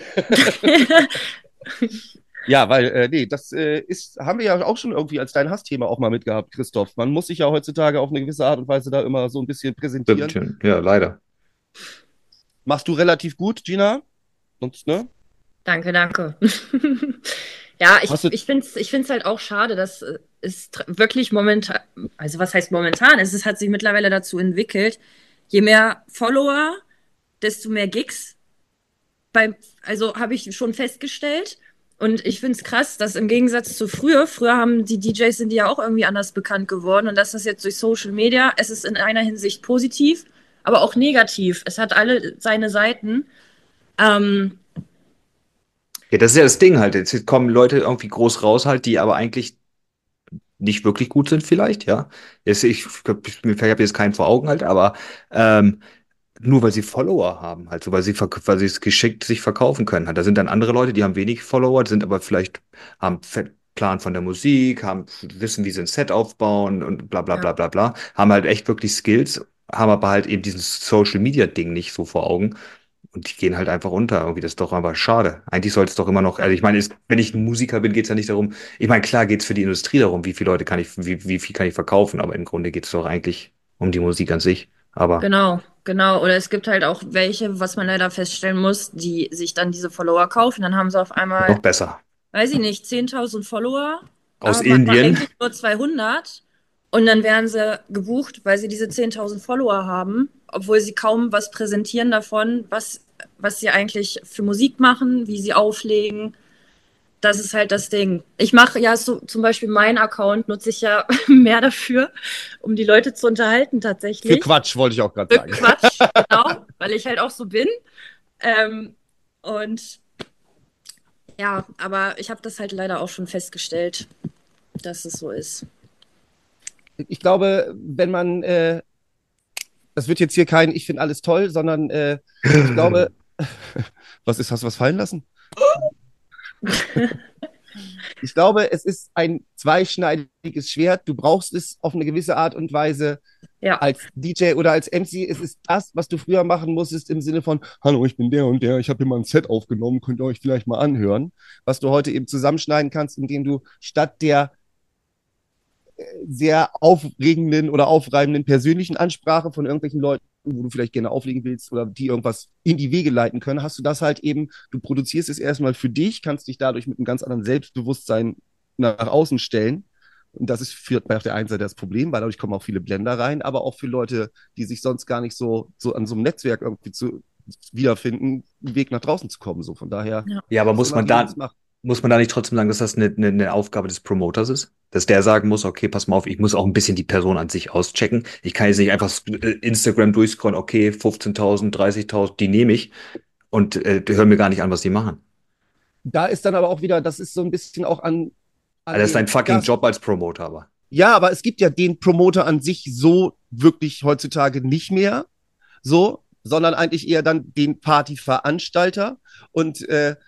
Ja, weil, nee, das haben wir ja auch schon irgendwie als dein Hassthema auch mal mitgehabt, Christoph. Man muss sich ja heutzutage auf eine gewisse Art und Weise da immer so ein bisschen präsentieren. Ja, leider. Machst du relativ gut, Gina? Sonst, ne? Danke, danke. Ja, Hast du, ich find's halt auch schade, dass es wirklich momentan, also was heißt momentan? Es hat sich mittlerweile dazu entwickelt, je mehr Follower, desto mehr Gigs. Also habe ich schon festgestellt. Und ich finde es krass, dass im Gegensatz zu früher haben die DJs sind die ja auch irgendwie anders bekannt geworden. Und dass das jetzt durch Social Media, es ist in einer Hinsicht positiv, aber auch negativ. Es hat alle seine Seiten. Ähm, Ja, das ist ja das Ding halt. Jetzt kommen Leute irgendwie groß raus halt, die aber eigentlich nicht wirklich gut sind vielleicht, ja. Ich habe jetzt keinen vor Augen halt, aber ähm, nur weil sie Follower haben, halt so, weil sie es geschickt sich verkaufen können. Halt. Da sind dann andere Leute, die haben wenig Follower, sind aber vielleicht, haben Plan von der Musik, wissen, wie sie ein Set aufbauen und bla bla ja. bla bla bla, haben halt echt wirklich Skills, haben aber halt eben dieses Social Media Ding nicht so vor Augen. Und die gehen halt einfach unter. Irgendwie, das ist doch einfach schade. Eigentlich sollte es doch immer noch, also ich meine, wenn ich ein Musiker bin, geht es ja nicht darum, ich meine, klar geht es für die Industrie darum, wie viele Leute wie viel kann ich verkaufen, aber im Grunde geht es doch eigentlich um die Musik an sich. Aber Genau, genau. Oder es gibt halt auch welche, was man leider feststellen muss, die sich dann diese Follower kaufen. Dann haben sie auf einmal, noch besser. weiß ich nicht, 10.000 Follower, Aus aber Indien. eigentlich nur 200. Und dann werden sie gebucht, weil sie diese 10.000 Follower haben, obwohl sie kaum was präsentieren davon, was sie eigentlich für Musik machen, wie sie auflegen. Das ist halt das Ding. Ich mache ja so zum Beispiel meinen Account, nutze ich ja mehr dafür, um die Leute zu unterhalten für tatsächlich. Quatsch, wollte ich auch gerade Für sagen. Quatsch, genau, weil ich halt auch so bin. Und ja, aber ich habe das halt leider auch schon festgestellt, dass es so ist. Ich glaube, wenn man, das wird jetzt hier kein, ich finde alles toll, sondern ich glaube, hast du was fallen lassen? Ich glaube, es ist ein zweischneidiges Schwert. Du brauchst es auf eine gewisse Art und Weise Ja, als DJ oder als MC. Es ist das, was du früher machen musstest im Sinne von, hallo, ich bin der und der, ich habe hier mal ein Set aufgenommen, könnt ihr euch vielleicht mal anhören. Was du heute eben zusammenschneiden kannst, indem du statt der sehr aufregenden oder aufreibenden persönlichen Ansprache von irgendwelchen Leuten, wo du vielleicht gerne auflegen willst oder die irgendwas in die Wege leiten können, hast du das halt eben, du produzierst es erstmal für dich, kannst dich dadurch mit einem ganz anderen Selbstbewusstsein nach außen stellen. Und das ist für auf der einen Seite das Problem, weil dadurch kommen auch viele Blender rein, aber auch für Leute, die sich sonst gar nicht so an so einem Netzwerk irgendwie wiederfinden, einen Weg nach draußen zu kommen. So von daher. Ja, aber muss man da nicht trotzdem sagen, dass das eine Aufgabe des Promoters ist? Dass der sagen muss, okay, pass mal auf, ich muss auch ein bisschen die Person an sich auschecken. Ich kann jetzt nicht einfach Instagram durchscrollen, okay, 15.000, 30.000, die nehme ich und höre mir gar nicht an, was die machen. Da ist dann aber auch wieder, das ist so ein bisschen auch an Also das ist dein fucking Job als Promoter, aber. Ja, aber es gibt ja den Promoter an sich so wirklich heutzutage nicht mehr, so, sondern eigentlich eher dann den Partyveranstalter. Und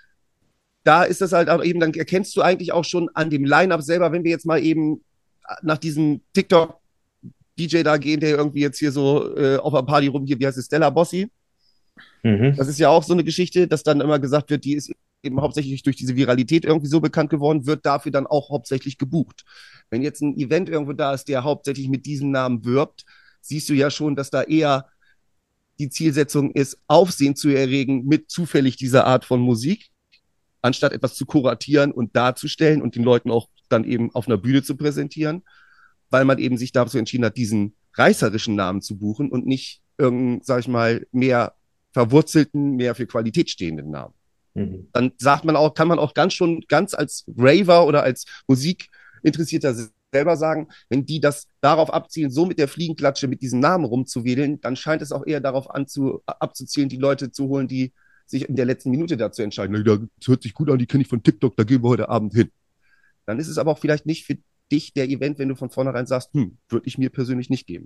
da ist das halt auch eben, dann erkennst du eigentlich auch schon an dem Line-Up selber, wenn wir jetzt mal eben nach diesem TikTok-DJ da gehen, der irgendwie jetzt hier so auf einer Party rum, hier, wie heißt es, Stella Bossi. Das ist ja auch so eine Geschichte, dass dann immer gesagt wird, die ist eben hauptsächlich durch diese Viralität irgendwie so bekannt geworden, wird dafür dann auch hauptsächlich gebucht. Wenn jetzt ein Event irgendwo da ist, der hauptsächlich mit diesem Namen wirbt, siehst du ja schon, dass da eher die Zielsetzung ist, Aufsehen zu erregen mit zufällig dieser Art von Musik, anstatt etwas zu kuratieren und darzustellen und den Leuten auch dann eben auf einer Bühne zu präsentieren, weil man eben sich dazu entschieden hat, diesen reißerischen Namen zu buchen und nicht irgendeinen, sag ich mal, mehr verwurzelten, mehr für Qualität stehenden Namen. Dann sagt man auch, kann man auch ganz als Raver oder als Musikinteressierter selber sagen, wenn die das darauf abzielen, so mit der Fliegenklatsche mit diesem Namen rumzuwedeln, dann scheint es auch eher darauf abzuzielen, die Leute zu holen, die sich in der letzten Minute dazu entscheiden, das hört sich gut an, die kenne ich von TikTok, da gehen wir heute Abend hin. Dann ist es aber auch vielleicht nicht für dich der Event, wenn du von vornherein sagst, würde ich mir persönlich nicht geben.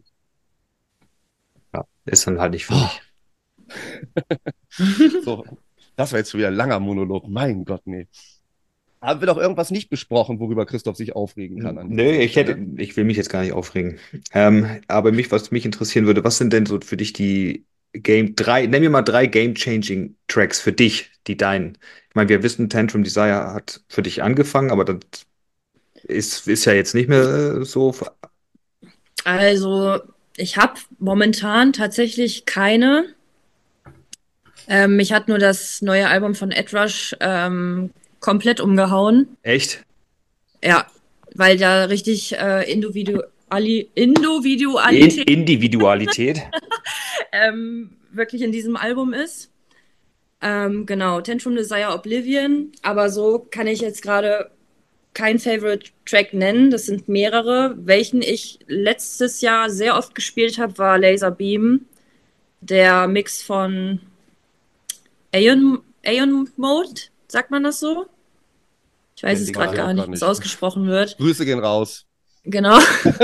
Ja, ist dann halt nicht für mich. So, das war jetzt schon wieder ein langer Monolog. Mein Gott, nee. Haben wir doch irgendwas nicht besprochen, worüber Christoph sich aufregen kann? Nö, ich will mich jetzt gar nicht aufregen. Aber was mich interessieren würde, was sind denn so für dich die nenn mir mal 3 Game-Changing Tracks für dich, die deinen. Ich meine, wir wissen, Tantrum Desire hat für dich angefangen, aber das ist ja jetzt nicht mehr so. Also ich habe momentan tatsächlich keine. Mich hat nur das neue Album von Ed Rush komplett umgehauen. Echt? Ja, weil da richtig Individualität wirklich in diesem Album ist. Genau, Tantrum Desire Oblivion. Aber so kann ich jetzt gerade kein Favorite Track nennen. Das sind mehrere. Welchen ich letztes Jahr sehr oft gespielt habe, war Laser Beam. Der Mix von Aeon Mode, sagt man das so? Ich weiß es gerade gar nicht, wie es ausgesprochen wird. Grüße gehen raus. Genau.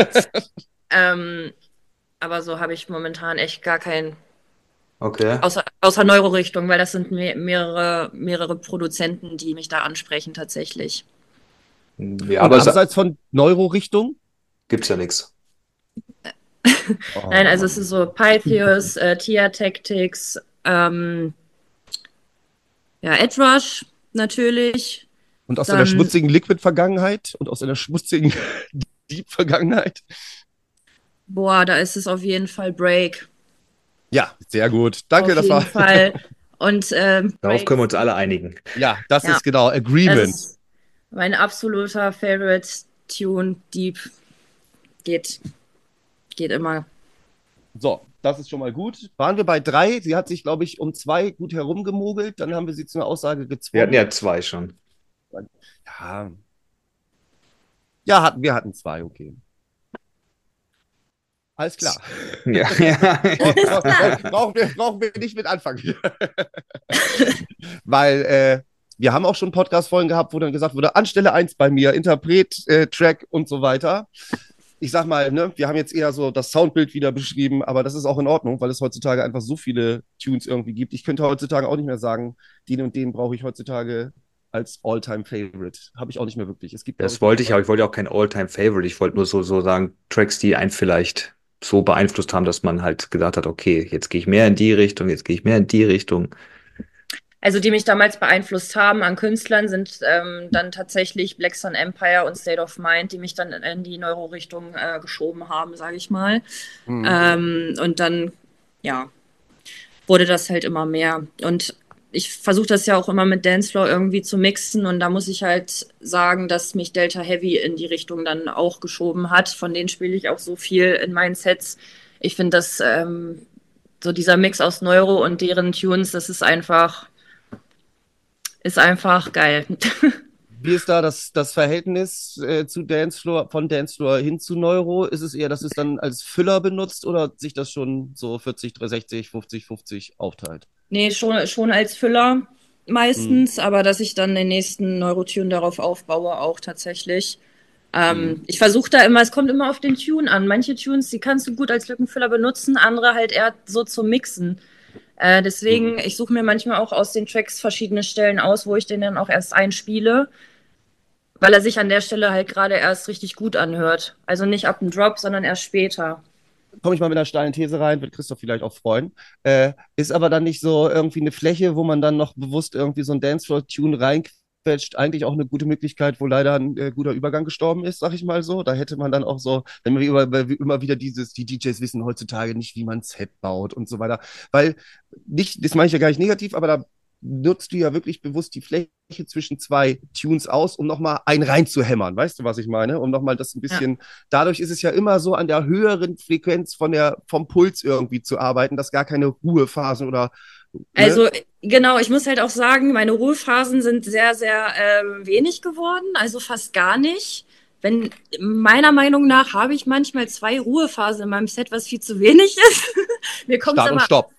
Aber so habe ich momentan echt gar keinen. Okay. Außer Neuro-Richtung, weil das sind mehrere Produzenten, die mich da ansprechen tatsächlich. Ja, aber abseits von Neuro-Richtung? Gibt's ja nichts. Nein, also es ist so Pythios, Tia Tactics, Ed Rush natürlich. Und aus deiner schmutzigen Liquid-Vergangenheit und aus deiner schmutzigen Deep-Vergangenheit? Boah, da ist es auf jeden Fall Break. Ja, sehr gut. Danke, auf jeden Fall. Und darauf können wir uns alle einigen. Ja, das ist genau Agreement. Das ist mein absoluter Favorite Tune. Deep geht immer. So, das ist schon mal gut. Waren wir bei 3? Sie hat sich, glaube ich, um 2 gut herumgemogelt. Dann haben wir sie zu einer Aussage gezwungen. Wir hatten ja 2 schon. Ja, wir hatten 2, okay. Alles klar. Ja. Brauchen wir nicht mit anfangen. Weil wir haben auch schon Podcast-Folgen gehabt, wo dann gesagt wurde, anstelle 1 bei mir, Interpret, Track und so weiter. Ich sag mal, ne, wir haben jetzt eher so das Soundbild wieder beschrieben, aber das ist auch in Ordnung, weil es heutzutage einfach so viele Tunes irgendwie gibt. Ich könnte heutzutage auch nicht mehr sagen, den und den brauche ich heutzutage als All-Time-Favorite. Habe ich auch nicht mehr wirklich. Es gibt, glaub Das wollte ich, aber ich wollte auch kein All-Time-Favorite. Ich wollte nur so sagen, Tracks, die einen vielleicht so beeinflusst haben, dass man halt gedacht hat, okay, jetzt gehe ich mehr in die Richtung, jetzt gehe ich mehr in die Richtung. Also die mich damals beeinflusst haben an Künstlern sind dann tatsächlich Black Sun Empire und State of Mind, die mich dann in die Neuro-Richtung geschoben haben, sage ich mal. Und dann, ja, wurde das halt immer mehr. Und ich versuche das ja auch immer mit Dancefloor irgendwie zu mixen und da muss ich halt sagen, dass mich Delta Heavy in die Richtung dann auch geschoben hat. Von denen spiele ich auch so viel in meinen Sets. Ich finde, dass so dieser Mix aus Neuro und deren Tunes, das ist einfach geil. Wie ist da das Verhältnis zu Dancefloor, von Dancefloor hin zu Neuro? Ist es eher, dass es dann als Füller benutzt oder sich das schon so 40, 60, 50, 50 aufteilt? Nee, schon als Füller meistens, aber dass ich dann den nächsten Neurotune darauf aufbaue, auch tatsächlich. Ich versuche da immer, es kommt immer auf den Tune an. Manche Tunes, die kannst du gut als Lückenfüller benutzen, andere halt eher so zum Mixen. Deswegen, ich suche mir manchmal auch aus den Tracks verschiedene Stellen aus, wo ich den dann auch erst einspiele, weil er sich an der Stelle halt gerade erst richtig gut anhört. Also nicht ab dem Drop, sondern erst später. Komme ich mal mit einer steilen These rein, wird Christoph vielleicht auch freuen. Ist aber dann nicht so irgendwie eine Fläche, wo man dann noch bewusst irgendwie so ein Dancefloor-Tune reinquetscht, eigentlich auch eine gute Möglichkeit, wo leider ein guter Übergang gestorben ist, sag ich mal so. Da hätte man dann auch so, wenn wir immer wieder die DJs wissen heutzutage nicht, wie man ein Set baut und so weiter. Weil nicht, das meine ich ja gar nicht negativ, aber da nutzt du ja wirklich bewusst die Fläche zwischen zwei Tunes aus, um nochmal einen reinzuhämmern. Weißt du, was ich meine? Um nochmal das ein bisschen, dadurch ist es ja immer so an der höheren Frequenz vom Puls irgendwie zu arbeiten, dass gar keine Ruhephasen oder. Ne? Also, genau, ich muss halt auch sagen, meine Ruhephasen sind sehr, sehr wenig geworden, also fast gar nicht. Meiner Meinung nach habe ich manchmal 2 Ruhephasen in meinem Set, was viel zu wenig ist. Mir kommt Start und Stopp.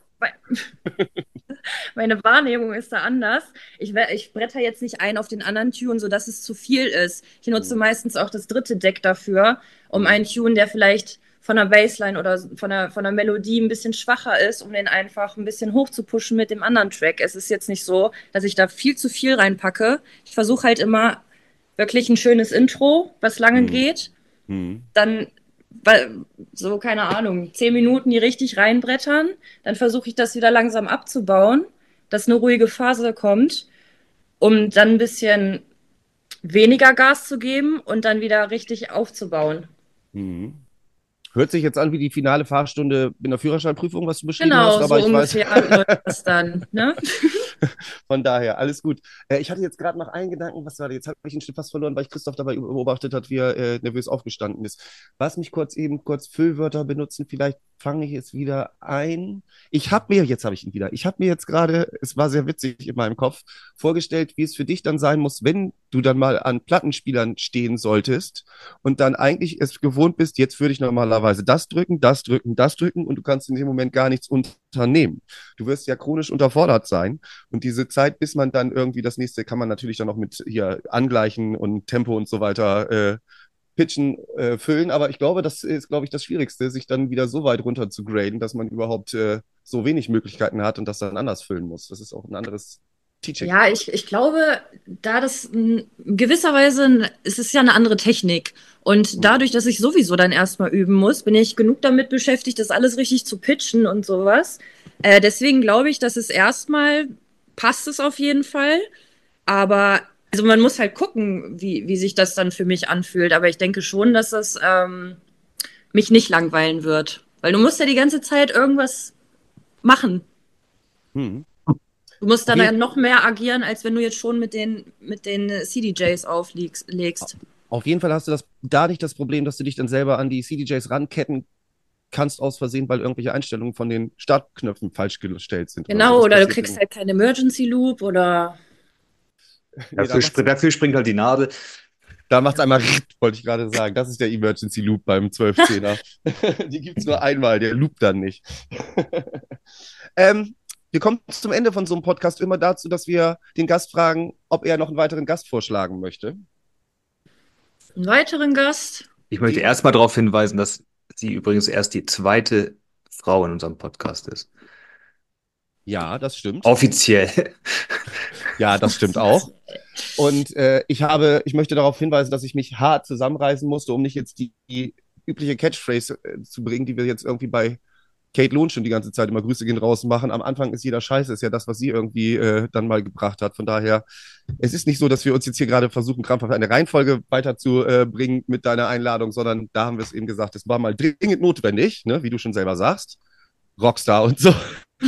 Meine Wahrnehmung ist da anders. Ich bretter jetzt nicht ein auf den anderen Tune, sodass es zu viel ist. Ich nutze meistens auch das dritte Deck dafür, um einen Tune, der vielleicht von der Bassline oder von der Melodie ein bisschen schwacher ist, um den einfach ein bisschen hoch zu pushen mit dem anderen Track. Es ist jetzt nicht so, dass ich da viel zu viel reinpacke. Ich versuche halt immer wirklich ein schönes Intro, was lange geht. Dann so, keine Ahnung, 10 Minuten die richtig reinbrettern, dann versuche ich das wieder langsam abzubauen, dass eine ruhige Phase kommt, um dann ein bisschen weniger Gas zu geben und dann wieder richtig aufzubauen. Hört sich jetzt an wie die finale Fahrstunde in der Führerscheinprüfung, was du beschrieben genau, hast. Aber so ich ungefähr läuft das dann, ne? Von daher, alles gut. Ich hatte jetzt gerade noch einen Gedanken, was war das? Jetzt habe ich ihn schon fast verloren, weil ich Christoph dabei beobachtet hat, wie er nervös aufgestanden ist. Was mich kurz Füllwörter benutzen, vielleicht fange ich es wieder ein. Ich habe mir jetzt gerade, es war sehr witzig in meinem Kopf, vorgestellt, wie es für dich dann sein muss, wenn du dann mal an Plattenspielern stehen solltest und dann eigentlich es gewohnt bist, jetzt würde ich normalerweise das drücken, das drücken, das drücken und du kannst in dem Moment gar nichts unternehmen. Du wirst ja chronisch unterfordert sein und diese Zeit, bis man dann irgendwie das nächste, kann man natürlich dann noch mit hier angleichen und Tempo und so weiter Pitchen füllen, aber ich glaube, das ist, glaube ich, das Schwierigste, sich dann wieder so weit runter zu graden, dass man überhaupt so wenig Möglichkeiten hat und das dann anders füllen muss. Das ist auch ein anderes Teaching. Ja, ich glaube, da das gewisserweise, es ist ja eine andere Technik. Und dadurch, dass ich sowieso dann erstmal üben muss, bin ich genug damit beschäftigt, das alles richtig zu pitchen und sowas. Deswegen glaube ich, dass es erstmal passt es auf jeden Fall. Aber also man muss halt gucken, wie sich das dann für mich anfühlt. Aber ich denke schon, dass das mich nicht langweilen wird. Weil du musst ja die ganze Zeit irgendwas machen. Du musst dann ja noch mehr agieren, als wenn du jetzt schon mit den CDJs auflegst. Auf jeden Fall hast du da nicht das Problem, dass du dich dann selber an die CDJs ranketten kannst aus Versehen, weil irgendwelche Einstellungen von den Startknöpfen falsch gestellt sind. Genau, oder du kriegst halt keinen Emergency Loop oder... Dafür springt halt die Nadel. Da macht es einmal, wollte ich gerade sagen. Das ist der Emergency Loop beim 12-10er. Die gibt es nur einmal, der loopt dann nicht. Wir kommen zum Ende von so einem Podcast immer dazu, dass wir den Gast fragen, ob er noch einen weiteren Gast vorschlagen möchte. Einen weiteren Gast? Ich möchte erstmal darauf hinweisen, dass sie übrigens erst die 2. Frau in unserem Podcast ist. Ja, das stimmt. Offiziell. Ja, das stimmt auch. Und ich möchte darauf hinweisen, dass ich mich hart zusammenreißen musste, um nicht jetzt die übliche Catchphrase zu bringen, die wir jetzt irgendwie bei Kate Lohn schon die ganze Zeit immer Grüße gehen raus machen. Am Anfang ist jeder Scheiße, ist ja das, was sie irgendwie dann mal gebracht hat. Von daher, es ist nicht so, dass wir uns jetzt hier gerade versuchen, krampfhaft eine Reihenfolge weiterzubringen mit deiner Einladung, sondern da haben wir es eben gesagt, es war mal dringend notwendig, ne, wie du schon selber sagst. Rockstar und so.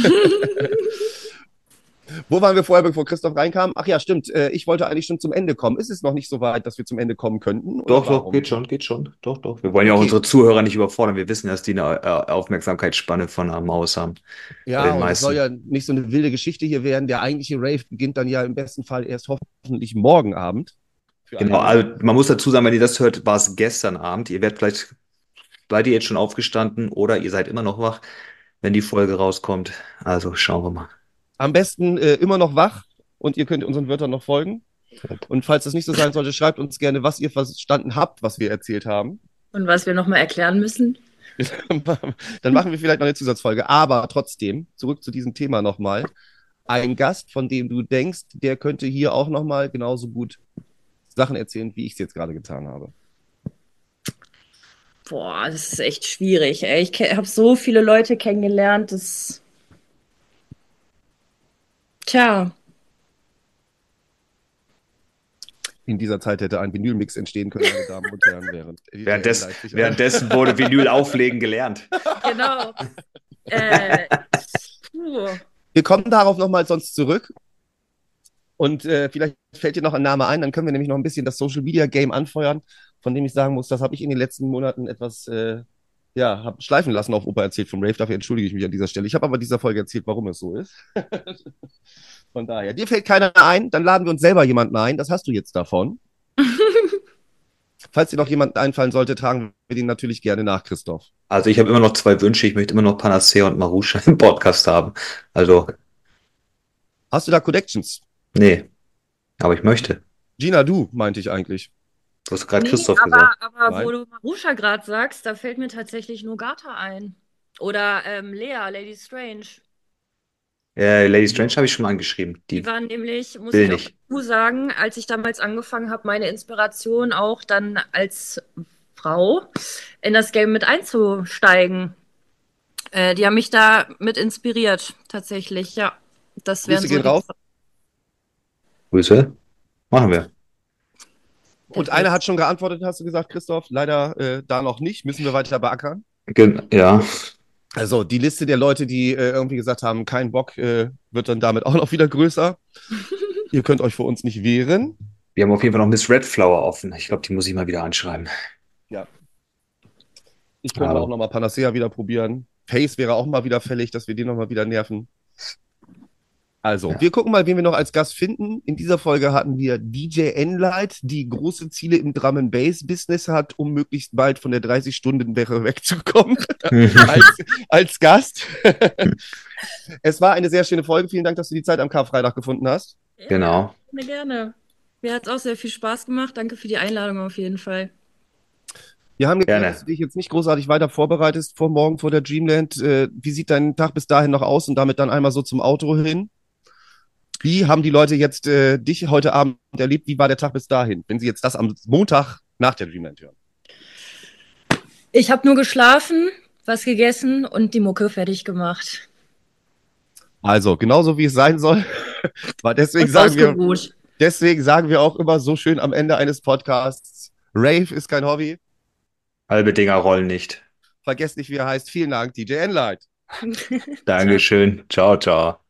Wo waren wir vorher, bevor Christoph reinkam? Ach ja, stimmt. Ich wollte eigentlich schon zum Ende kommen. Ist es noch nicht so weit, dass wir zum Ende kommen könnten? Doch, geht schon. Doch. Wir wollen ja auch unsere Zuhörer nicht überfordern. Wir wissen, dass die eine Aufmerksamkeitsspanne von einer Maus haben. Ja, und es soll ja nicht so eine wilde Geschichte hier werden. Der eigentliche Rave beginnt dann ja im besten Fall erst hoffentlich morgen Abend. Genau, also man muss dazu sagen, wenn ihr das hört, war es gestern Abend. Ihr werdet vielleicht, seid ihr jetzt schon aufgestanden oder ihr seid immer noch wach, wenn die Folge rauskommt. Also schauen wir mal. Am besten immer noch wach und ihr könnt unseren Wörtern noch folgen. Und falls das nicht so sein sollte, schreibt uns gerne, was ihr verstanden habt, was wir erzählt haben. Und was wir nochmal erklären müssen. Dann machen wir vielleicht noch eine Zusatzfolge. Aber trotzdem, zurück zu diesem Thema nochmal. Ein Gast, von dem du denkst, der könnte hier auch nochmal genauso gut Sachen erzählen, wie ich es jetzt gerade getan habe. Boah, das ist echt schwierig. Ey. Ich habe so viele Leute kennengelernt, das... Tja. In dieser Zeit hätte ein Vinylmix entstehen können, meine Damen und Herren. Währenddessen wurde Vinyl auflegen gelernt. Genau. Wir kommen darauf nochmal sonst zurück. Und vielleicht fällt dir noch ein Name ein, dann können wir nämlich noch ein bisschen das Social Media Game anfeuern, von dem ich sagen muss, das habe ich in den letzten Monaten etwas hab schleifen lassen auf Opa erzählt vom Rave. Dafür entschuldige ich mich an dieser Stelle. Ich habe aber in dieser Folge erzählt, warum es so ist. Von daher, dir fällt keiner ein, dann laden wir uns selber jemanden ein. Das hast du jetzt davon. Falls dir noch jemand einfallen sollte, tragen wir den natürlich gerne nach, Christoph. Also ich habe immer noch 2 Wünsche. Ich möchte immer noch Panacea und Marusha im Podcast haben. Also. Hast du da Connections? Nee, aber ich möchte. Gina, du, meinte ich eigentlich. Du hast gerade Christoph gesagt. Aber wo du Marusha gerade sagst, da fällt mir tatsächlich nur Gata ein. Oder Lea, Lady Strange. Lady Strange habe ich schon mal angeschrieben. Die waren nämlich, muss ich auch dazu sagen, als ich damals angefangen habe, meine Inspiration auch dann als Frau in das Game mit einzusteigen. Die haben mich da mit inspiriert, tatsächlich, ja. Das wären Grüße gehen raus. Grüße. Machen wir. Und einer hat schon geantwortet, hast du gesagt, Christoph. Leider da noch nicht. Müssen wir weiter beackern. Ja. Also die Liste der Leute, die irgendwie gesagt haben, kein Bock, wird dann damit auch noch wieder größer. Ihr könnt euch vor uns nicht wehren. Wir haben auf jeden Fall noch Miss Redflower offen. Ich glaube, die muss ich mal wieder anschreiben. Ja. Ich könnte auch nochmal Panacea wieder probieren. Pace wäre auch mal wieder fällig, dass wir den nochmal wieder nerven. Also, wir gucken mal, wen wir noch als Gast finden. In dieser Folge hatten wir DJ Enlight, die große Ziele im Drum-and-Bass-Business hat, um möglichst bald von der 30-Stunden-Woche wegzukommen. als Gast. Es war eine sehr schöne Folge. Vielen Dank, dass du die Zeit am Karfreitag gefunden hast. Ja, genau. Gerne. Mir hat es auch sehr viel Spaß gemacht. Danke für die Einladung auf jeden Fall. Wir haben gelernt, dass du dich jetzt nicht großartig weiter vorbereitest vor morgen, vor der Dreamland. Wie sieht dein Tag bis dahin noch aus und damit dann einmal so zum Auto hin? Wie haben die Leute jetzt dich heute Abend erlebt? Wie war der Tag bis dahin, wenn sie jetzt das am Montag nach der Dreamland hören? Ich habe nur geschlafen, was gegessen und die Mucke fertig gemacht. Also, genauso wie es sein soll. Deswegen sagen wir auch immer so schön am Ende eines Podcasts, Rave ist kein Hobby. Halbe Dinger rollen nicht. Vergesst nicht, wie er heißt. Vielen Dank, DJ Enlight. Dankeschön. Ciao, ciao.